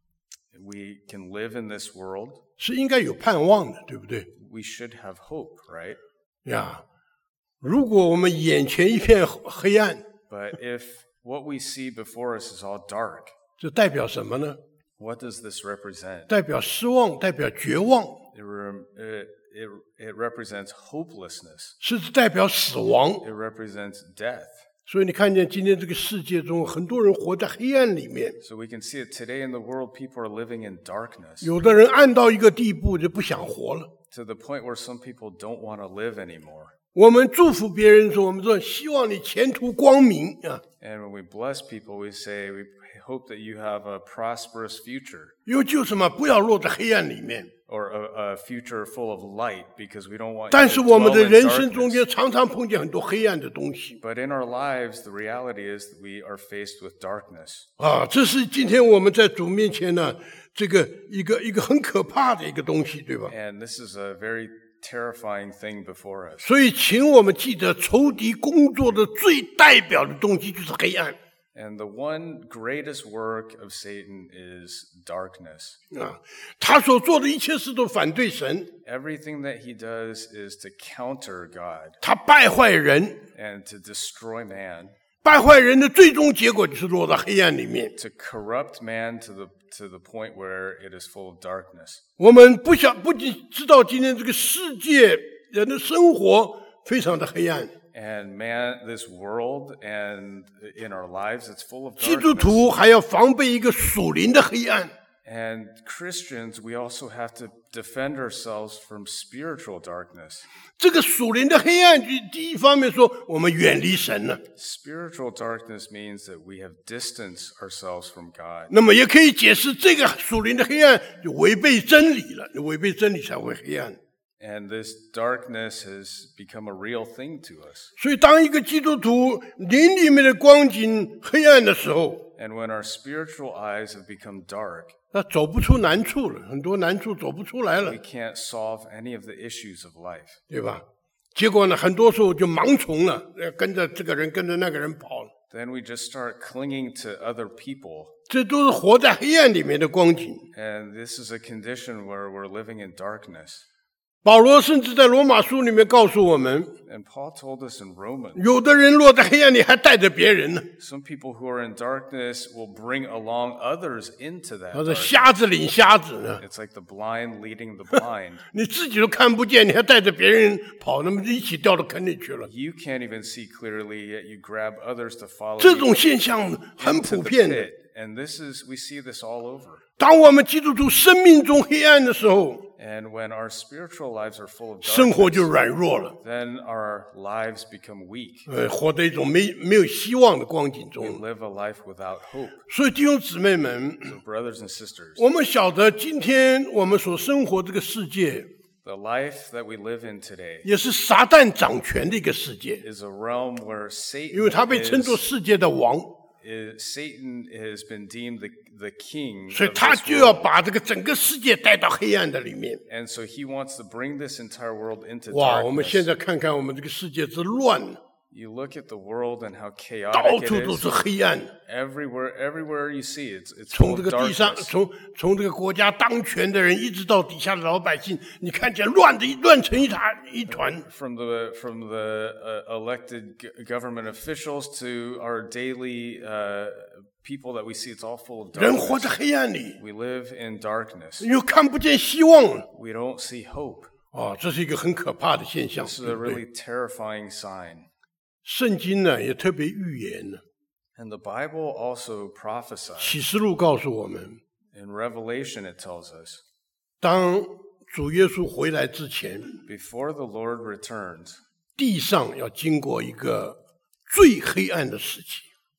We can live in this world. 是应该有盼望的，对不对 We should have hope, right? 呀？如果我们眼前一片黑暗， But if what we see before us is all dark, 这代表什么呢？ what does this represent? 代表失望，代表绝望， It, rem- it, it, it represents hopelessness. 甚至代表死亡。 It represents death. 所以你看见今天这个世界中，很多人活在黑暗里面， So we can see that today in the world, people are living in darkness 有的人暗到一个地步就不想活了。 to the point where some people don't want to live anymore. 我们祝福别人说，我们说希望你前途光明啊， And when we bless people, we say, we hope that you have a prosperous future 因为就什么不要落在黑暗里面。 or a, a future full of light because we don't want 但 you 是 to 我们 dwell 的 in 人生中 darkness. 间常常碰见很多黑暗的东西 But in our lives, the reality is that we are faced with darkness. 啊，这是今天我们在主面前呢，这个一个一个很可怕的一个东西，对吧？ And this is a very terrifying thing before us. 所以，请我们记得，仇敌工作的最代表的东西就是黑暗 And the one greatest work of Satan is darkness. 啊，他所做的一切事都反对神， Everything that he does is to counter God 他败坏人， and to destroy man, 败坏人的最终结果就是落到黑暗里面。 to corrupt man to the to the point where it is full of darkness. 我们不想不仅知道今天这个世界人的生活非常的黑暗， And man, this world and in our lives, it's full of 基督 darkness. 徒还要防备一个属灵的黑暗。 And Christians, we also have to defend ourselves from spiritual darkness. 这个属灵的黑暗，第一方面说我们远离神了， Spiritual darkness means that we have distanced ourselves from God. 那么也可以解释这个属灵的黑暗就违背真理了，违背真理才会黑暗。 And this darkness has become a real thing to us. 所以，当一个基督徒灵里面的光景黑暗的时候， And when our spiritual eyes have become dark, 他走不出难处了，很多难处走不出来了 we，can't solve any of the issues of life. 对吧？结果呢，很多时候就盲从了，呃跟着这个人，跟着那个人跑了， Then we just start clinging to other people. 这都是活在黑暗里面的光景。 And this is a condition where we're living in darkness. 保罗甚至在罗马书里面告诉我们， And Paul told us in Romans, 有的人落在黑暗里还带着别人呢。 some people who are in darkness will bring along others into that 他说 darkness. 瞎子领瞎子呢， It's like the blind leading the blind. 你自己都看不见，你还带着别人跑，那么一起掉到坑里去了。 You can't even see clearly, yet you grab others to follow 这 you 种现象很 into 普 the 遍的。 pit. And this is, we see this all over. 当我们基督徒生命中黑暗的时候， And when our spiritual lives are full of 生活 darkness, 就软弱了， then our lives become weak. 呃，活在一种没没有希望的光景 We 中。 live a life without hope. 所以弟兄姊妹们， So brothers and sisters, 我们晓得今天我们所生活这个世界， the life that we live in today 也是撒旦掌权的一个世界， is a realm where 因为他 Satan 被称作 is, 世界的王， is Satan has been deemed the, the king 所以 of 他 this 就要 world. 把这个整个世界带到黑暗的里面。 And so he wants to bring this entire world into 哇，我们 darkness. 现在看看我们这个世界之乱， You look at the world and how 到 chaotic 处 it 都 is. 是黑暗。 Everywhere, everywhere you see it's it's 从 full 这 of 个地上， darkness. 从从这个国家当权的人，一直到底下的老百姓，你看见乱的乱成一团一团。 From the from the uh, elected g- government officials to our daily uh, people that we see, it's all full of 人活在 darkness. 黑暗里， We live in darkness. 又看不见希望了。 We don't see hope. 哦，这是一个很可怕的现象。 This is 对 a 不对 really terrifying sign. 圣经呢也特别预言了， And the Bible also prophesies. 启示录告诉我们， In Revelation, it tells us, 当主耶稣回来之前， before the Lord returns, 地上要经过一个最黑暗的时期。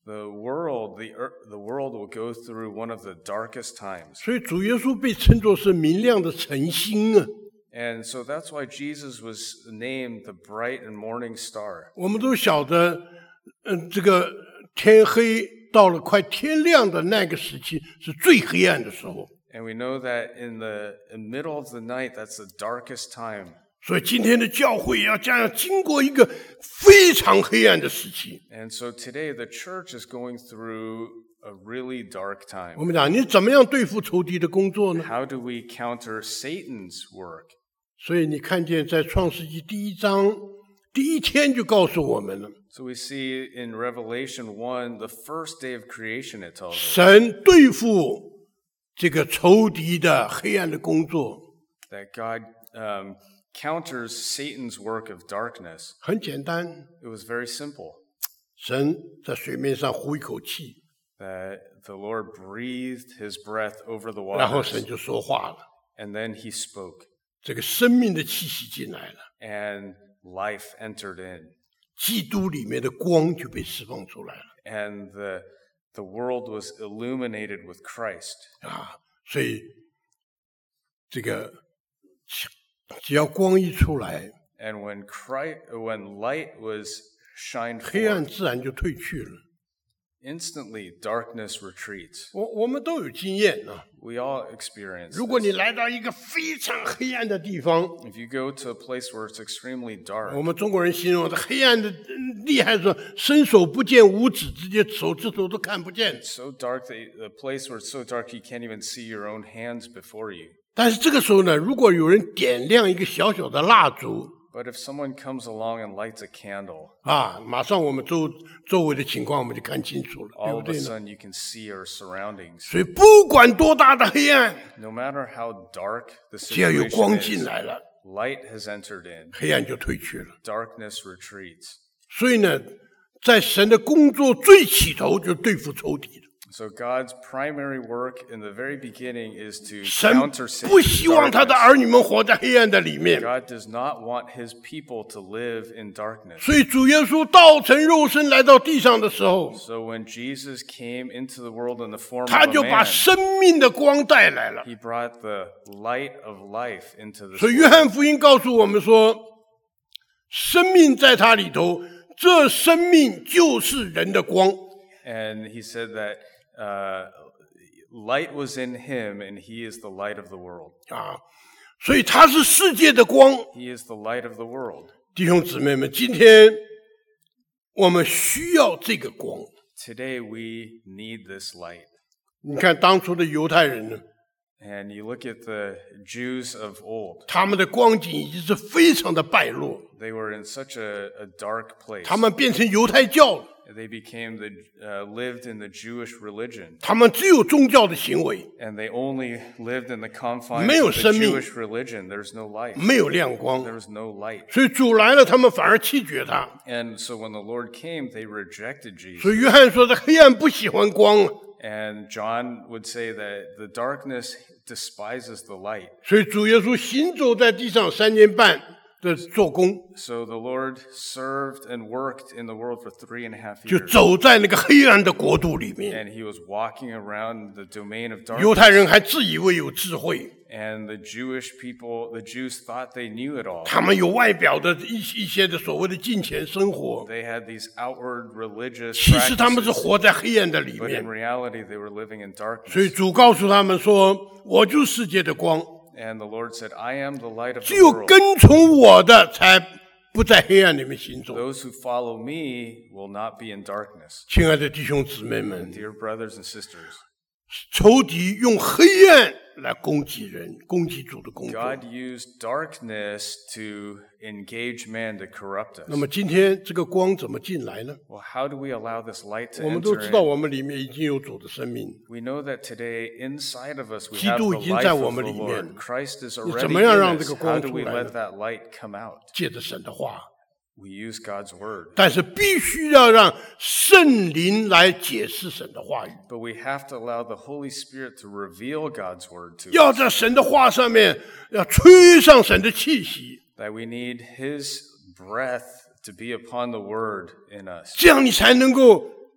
The world, the, the world will go through one of the darkest times. 所以主耶稣被称作是明亮的晨星啊。 And so that's why Jesus was named the bright and morning star. 我们都晓得，嗯，这个天黑到了快天亮的那个时期是最黑暗的时候。 And we know that in the in middle of the night, that's the darkest time. 所以今天的教会也要这样经过一个非常黑暗的时期。 And so today the church is going through a really dark 我 time. 们讲，你怎么样对付仇敌的工作呢？ How do we counter Satan's work? 所以你看见在创世纪第一章第一天就告诉我们了， So we see in Revelation one, the first day of creation, it tells us 神对付这个仇敌的黑暗的工作 that God um, counters Satan's work of darkness. 很简单， It was very simple. 神在水面上呼一口气， That the Lord breathed his breath over the 然后 waters, 神就说话了， and then he spoke, 这个生命的气息进来了， and life entered in, 基督里面的光就被释放出来了 and the, the world was illuminated with Christ. 啊！所以这个只要光一出来， And when Christ, when light was shined 黑暗 forth, 自然就退去了。 instantly darkness retreats. 我我们都有经验啊。 We all experience 如果 this. 你来到一个非常黑暗的地方， If you go to a place where it's extremely 我 dark, 们中国人形容这黑暗的嗯厉害说，伸手不见五指，直接手指头都看不见。 it's so dark that you- the place where it's so dark you can't even see your own hands before you. 但是这个时候呢，如果有人点亮一个小小的蜡烛 But if someone comes along and lights a candle, 啊，马上我们周周围的情况我们就看清楚了，对 all 不 of a 对呢？ sudden you can see our surroundings. 所以不管多大的黑暗， No matter how dark the 只要有光 situation 进 is, 来了， light has entered in, 黑暗就退去了。 darkness retreats. 所以呢，在神的工作最起头就对付仇敌的。 So God's primary work in the very beginning is to 神 counter 不 Satan's 希望他的 darkness. 儿女们活在黑暗的里面， God does not want his people to live in darkness. 所以主耶稣道成肉身来到地上的时候， So when Jesus came into the world in the form 他 of 就 a 把 man, 生命的光带来了。 he brought the light of life into the 所以约翰福音告诉我们说，生命在他里头，这生命就是人的光。 And he said that uh, light was in him, and he is the light of the world. 啊，所以他是世界的光。 He is the light of the world. 弟兄姊妹们，今天我们需要这个光。 Today we need this light. 你看当初的犹太人呢， And you look at the Jews of old, 他们的光景已经是非常的败落， they were in such a, a dark place. 他们变成犹太教了， They became the uh, lived in the Jewish religion, 他们只有宗教的行为， and they only lived in the confines 没有 of the 生命。 Jewish religion. There's no light. 没有亮光， There was no light. 所以主来了，他们反而弃绝他。 And so when the Lord came, they rejected Jesus. 所以约翰说：“这黑暗不喜欢光啊。” And John would say that the darkness despises the light. 所以主耶稣行走在地上三年半的做工， So the Lord served and worked in the world for three and a half 就 years. 走在那个黑暗的国度里面。 And he was walking around the domain of 犹 darkness. 太人还自以为有智慧， And the Jewish people, the Jews thought they knew it all. 他们有外表的一一些的所谓的金钱生活， They had these outward religious 其实他们是 practices, 活在黑暗的里 but in 面。 reality they were living in 所以 darkness. 主告诉他们说：“我就是世界的光， And the Lord said, I am the light of 只 the 有 world. 跟从我的，才不在黑暗里面行走。” Those who follow me will not be in darkness. 亲爱的弟兄姊妹们， Dear brothers and sisters, 仇敌用黑暗来攻击人，攻击主的工作。 God used darkness to engage man to corrupt 那 us. 么今天这个光怎么进来呢？ Well, how do we allow this light to 我们都 enter 知道， in? 我们里面已经有主的生命。 We know that today inside of us we 基 have 督 the 已经 life 在 of 我 the 们里面。 Lord. Christ is 你 already 怎么样让 in 这 us. 个光 How do 出 we 来 let 呢？ that light come out? 借着神的话， We use God's word. 但是必须要让圣灵来解释神的话语， But we have to allow the Holy Spirit to reveal God's word to 要 us. 在神的话上面要吹上神的气息， That we need His breath to be upon the word in us. 这样你才能够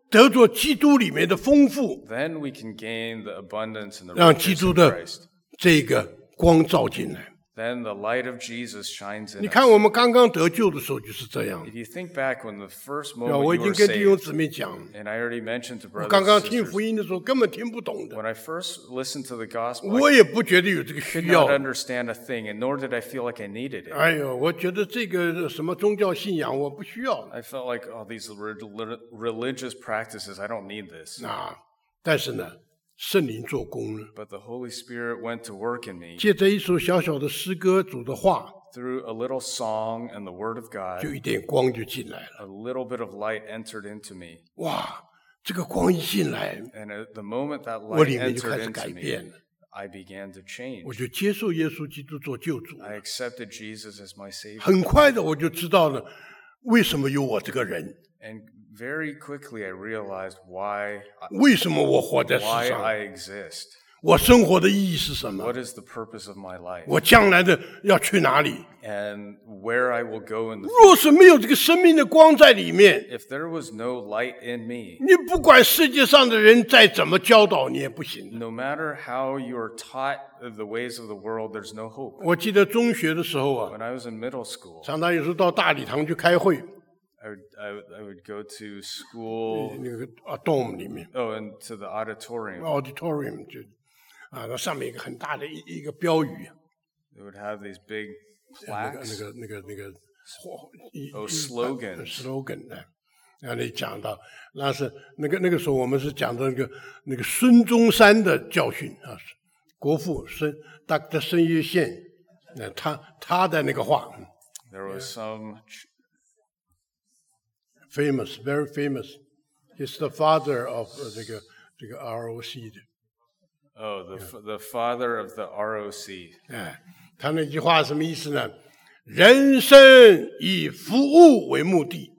得着基督里面的丰富， then we can gain the abundance and the 让基 riches 督 in 的 Christ. 这个光照进来。 Then the light of Jesus shines in 你 us. 看我们刚刚得救的时候就是这样。 If you think back when the first 对吧？我 moment 已 you 经 were 跟弟兄 saved, 姊妹讲， and I already mentioned to 我 brothers 刚刚 and 听福 sisters, 音的时候根本听不懂的， when I first listened to the gospel, 我 I 也不觉得有这个 could 需要 not。understand a thing, and nor did I feel like I needed it. 哎呦，我觉得这个什么宗教信仰我不需要 I felt like, oh, these re- religious practices, I don't need this. 啊。但是呢，圣灵做工了， But the Holy Spirit went to work in me 借着一首小小的诗歌、主的话， through a little song and the Word of 就 God. 一点光就进来了。 A little bit of light entered into me. 哇，这个光一进来， And at the moment that 我 light 里面就 entered 开始改 into me, 变了， I began to change. 我就接受耶稣基督做救主。 I accepted Jesus as my Savior. 很快的我就知道了，为什么有我这个人， And very quickly I realized why, 为什么我活在世 why 上， I exist. 我生活的意义是什么， What is the purpose of my life? 我将来的要去哪里。 And where I will go in the 若是没有这个生命的光在里面， If there was no light in me, 你不管世界上的人再怎么教导你也不行。 no matter how you're taught of the ways of the world, there's no hope. 我记得中学的时候啊， When I was in middle school, 常常有时候到大礼堂去开会， I would, I would, I would go to school, 那个啊 dome 里面 oh, and to the auditorium. auditorium 就啊，那上面一个很大的一一个标语， They would have these big 那个那 plaques, 个那个那个一 Oh, 一 slogans. slogan 啊，然后你讲到那是那个那个时候我们是讲的那个那个孙中山的教训啊，国父孙 Doctor 孙岳宪，那他他的那个话。 there was some, ch- famous, very famous. He's the father of 呃这个这个 R O C 的。 oh, the, f- the father of the R O C. 哎，他那句话什么意思呢？人生以服务为目的。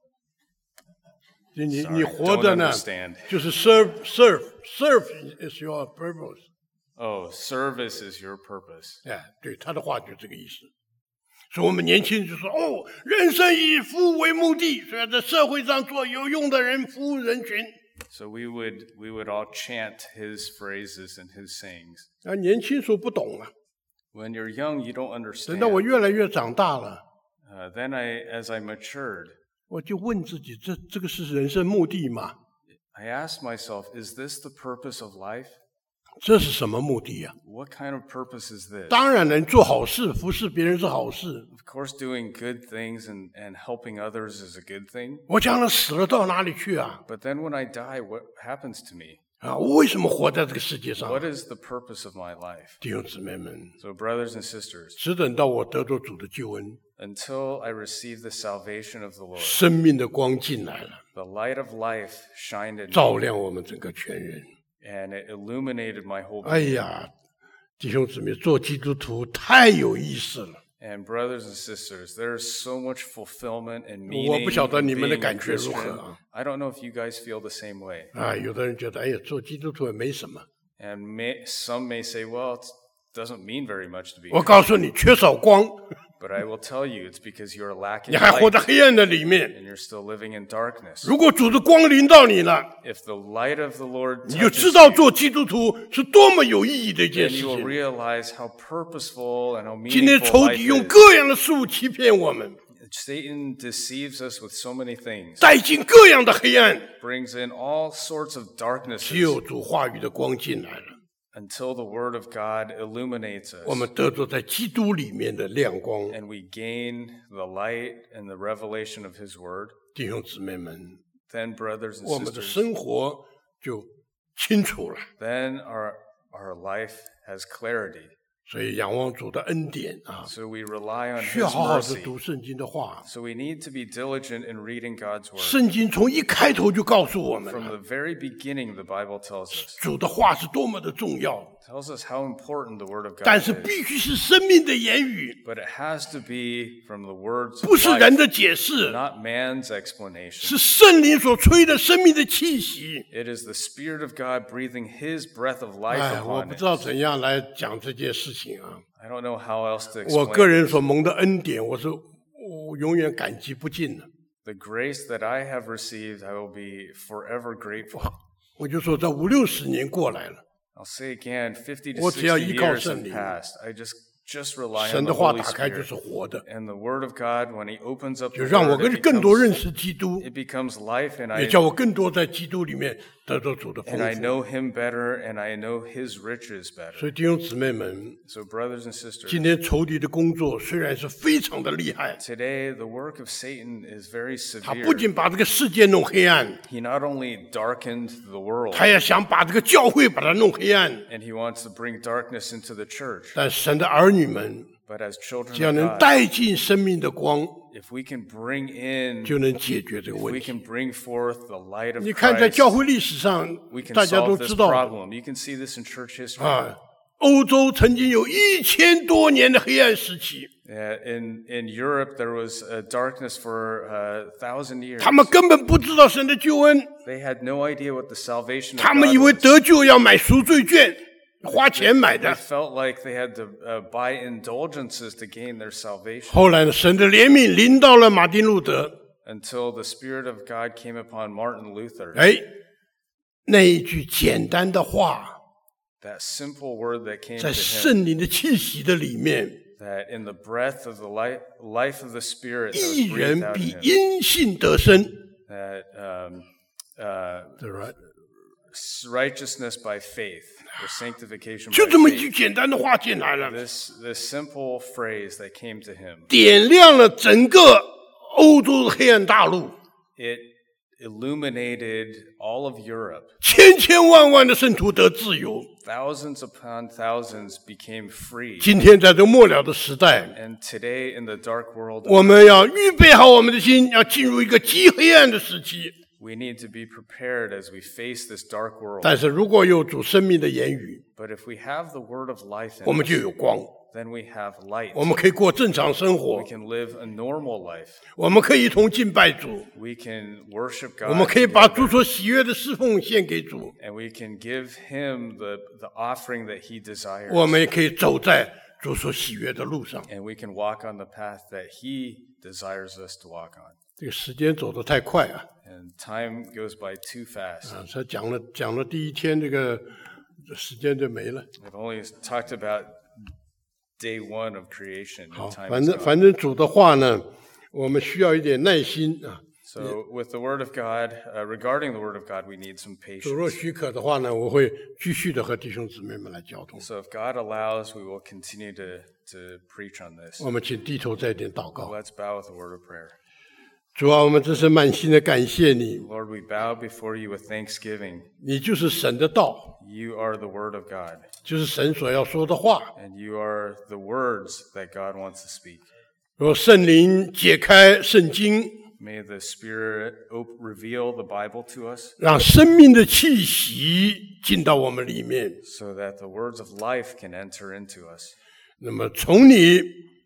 就你 Sorry, 你活着 don't 呢 understand.， 就是 serve serve serve is your purpose。 Oh, service is your purpose. 哎，对，他的话就这个意思。所以我们年轻人就说：“哦，人生以服务为目的，所以要在社会上做有用的人，服务人群。” So we would we would all chant his phrases and his sayings. 啊，年轻时候不懂啊， When you're young, you don't 等 understand. 到我越来越长大了， Uh, then I, as I matured, 我就问自己：这这个是人生目的吗？ I asked myself, is this the purpose of life? 这是什么目的呀、 What kind of purpose is this? 当然能做好事，服侍别人是好事。 Of course, doing good things and, and helping others is a good thing. 我将来死了到哪里去啊？ But then when I die, what happens to me? 啊，我为什么活在这个世界上？ What is the purpose of my life? 弟兄姊妹们， So, brothers and sisters, 只等到我得着主的救恩， until I receive the salvation of the Lord, 生命的光进来了， the light of life shined in me, 照亮我们整个全人。 and it illuminated my whole 哎 being. 呀，弟兄姊妹，做基督徒太有意思了。 And brothers and sisters, there's so much fulfillment and 我 meaning 不晓得 in 你们的 being a 感觉如何 Christian. 啊？ I don't know if you guys feel the same way. 啊，有的人觉得，哎呀，做基督徒也没什么。 And may, some may say, well, it doesn't mean very much to be. 我告诉你，缺少光， But I will tell you, it's because you're lacking 你还活 light 在黑暗的里面。 and you're still living in darkness. 如果主的光临到你了， If the light of the Lord 你就 touches 知道 you, 做基督徒是多么有意义的一件 then 事 you will 情。 realize how purposeful and how 今天 meaningful 仇 life 敌用 is. 各样的事物欺骗我们， Satan deceives us with so many things, 带进各样的黑暗。 brings in all sorts of 只 darknesses 有主话语的光进来了， until the word of God illuminates 我 us. 们得着在基督里面的亮光。 And we gain the light and the revelation of his word. 弟兄姊妹们， Then, brothers and 我们的 sisters, 生活就清楚了。 then our, our life has clarity. 所以仰望主的恩典啊， So we rely on 需要 his 好好的 mercy. 读圣经的话。 So we need to be diligent in reading God's word. 圣经从一开头就告诉我们 From 了， the very beginning, the Bible tells us, 主的话是多么的重要， tells us how important the word of God 但是 is. 必须是生命的言语， But it has to be from the words 不 of 是人 life, 的解释， not man's explanation. 是圣灵所吹的生命的气息。 It is the Spirit of God breathing his breath of life 哎，我 upon 不 it. 知道怎样来讲这件事情啊。 I don't know how else to 我 explain 个 it. 人所蒙的恩典，我是我永远感激不尽的。 The grace that I have received, I will be forever grateful. 我就说这五六十年过来了， I'll say again, fifty to 我只要 sixty 依靠 years 圣 have 灵， passed. I just just rely 神 on 的 the 话 Holy 打开就 Spirit. 是活的， And the Word of God, when He opens up 就 the 让我 Word, it 更多认 becomes, 识基督， it becomes life, and 也 I 叫我更多在基督里面得到主的丰 and I 富。 know Him better, and I know His riches better. 所以弟兄姊妹们， So, brothers and sisters, 今天仇敌的工作虽然是非常的厉害， today the work of Satan is very 他 severe. 不仅把这个世界弄黑暗， He not only darkened the world, 他也想把这个教会把它弄黑暗。 and he wants to bring darkness into the church. 但神的儿女们 But as children 只要 of 能 God, 带进生命的光， if we can bring in, 就能解决这个 if 问 we 题。 can bring forth the light of 你看，在 Christ, 教会历史上 we，can 大家都 solve this 知道 problem. You can see this in church history. 啊，欧洲曾经有一千多年的黑暗时期， Yeah, in in Europe, there was a darkness for a thousand years. 他们根本不知道神的救恩， They had no idea what the salvation of 他们 God 以为 was. 得救要买赎罪券，花钱买 They 的。 felt like they had to uh, buy indulgences to gain their salvation. 后来呢，神的怜悯临到了马丁路德， Until the Spirit of God came upon Martin Luther. 哎，那一句简单的话， That simple word that came 在 to him, 圣灵的气息的里面， that in the breath of the life, life of the Spirit that 一 was 人 breathed out 比 in him, 因信得生， that um, uh, 对吧？ righteousness by faith, or sanctification 就 by 这么一句 faith. 简单的话进来了， This, this simple phrase that came to him, 点亮了整个欧洲的黑暗大陆， it illuminated all of Europe. 千千万万的圣徒得自由。 Thousands upon thousands became free. 今天在这末了的时代， And today in the dark world, 我们要预备好我们的心，要进入一个极黑暗的时期。 we need to be prepared as we face this dark world. 但是如果有主生命的言语， But if we have the word of life 我 in 们 us, 就有光， then we have light. 我们可以过正常生活 We，can live a normal life. 我们可以一同敬拜主， We can worship 我们 God 可以把 together, 主所喜悦的侍奉献给主， and we can give him the, the offering that he desires. 我们也可以走在主所喜悦的路上。 And we can walk on the path that he desires us to walk on. 这个时间走得太快啊！ And time goes by too fast. 啊，才讲了讲了第一天，这个时间就没了。 We've only talked about day one of creation. 好， And time 反 is 正 gone. 反正主的话呢，我们需要一点耐心啊。 So with the word of God, uh, regarding the word of God, we need some 主若 patience. 许可的话呢，我会继续的和弟兄姊妹们来交通。 So if God allows, we will continue to, to preach on this. 我们请低头再一点祷告。 Let's bow with a word of prayer. 主啊，我们真是满心的感谢你， Lord, we bow before you with thanksgiving. 你就是神的道， You are the word of God, 就是神所要说的话。 and you are the words that God wants to speak. 若圣灵解开圣经， May the Spirit op- reveal the Bible to us 让生命的气息进到我们里面， so that the words of life can enter into us. 那么从你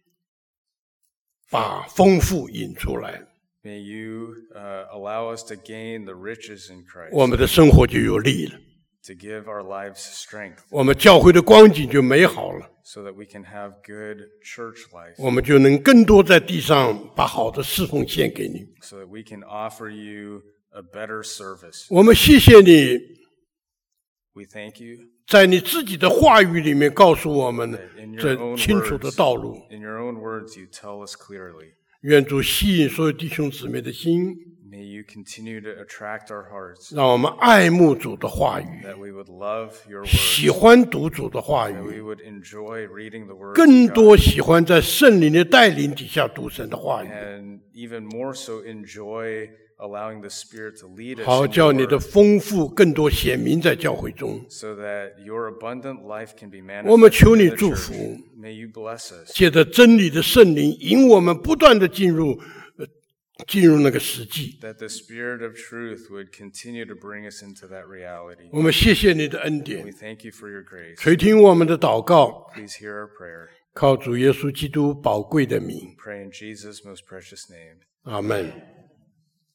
把丰富引出来， May you uh, allow us to gain the riches in Christ, 我们的生活就有力了， to give our lives strength 我们教会的光景就美好了， so that we can have good church life, 我们就能更多在地上把好的侍奉献给你。 so that we can offer you a better service. 我们谢谢你， We thank you 在你自己的话语里面告诉我们 that in your 这 own 清楚的 words, 道路。 in your own words, you tell us clearly. 愿主吸引所有弟兄姊妹的心， May you continue to attract our hearts, 让我们爱慕主的话语， that we would love your 喜 words, 欢读主的话 that we 语， would enjoy reading the word 更 of 多 God, 喜欢在圣灵的带领底下读神的话语， and even more so enjoy allowing the Spirit to lead us 好 in 叫 your 你的 word, 丰富更多显明在教会中。 so that your abundant life can be 我们 manifested 求你 in the 祝 church. 福， May you bless us. 借着真理的圣灵引我们不断的进入，呃进入那个实际。 That the Spirit of truth would continue to bring us into that reality. 我们谢谢你的恩 We 典， thank you for your grace. 垂听我们的祷告， Please hear our prayer. 靠主耶稣基督宝贵的名， Pray in Jesus' most precious name. 阿门。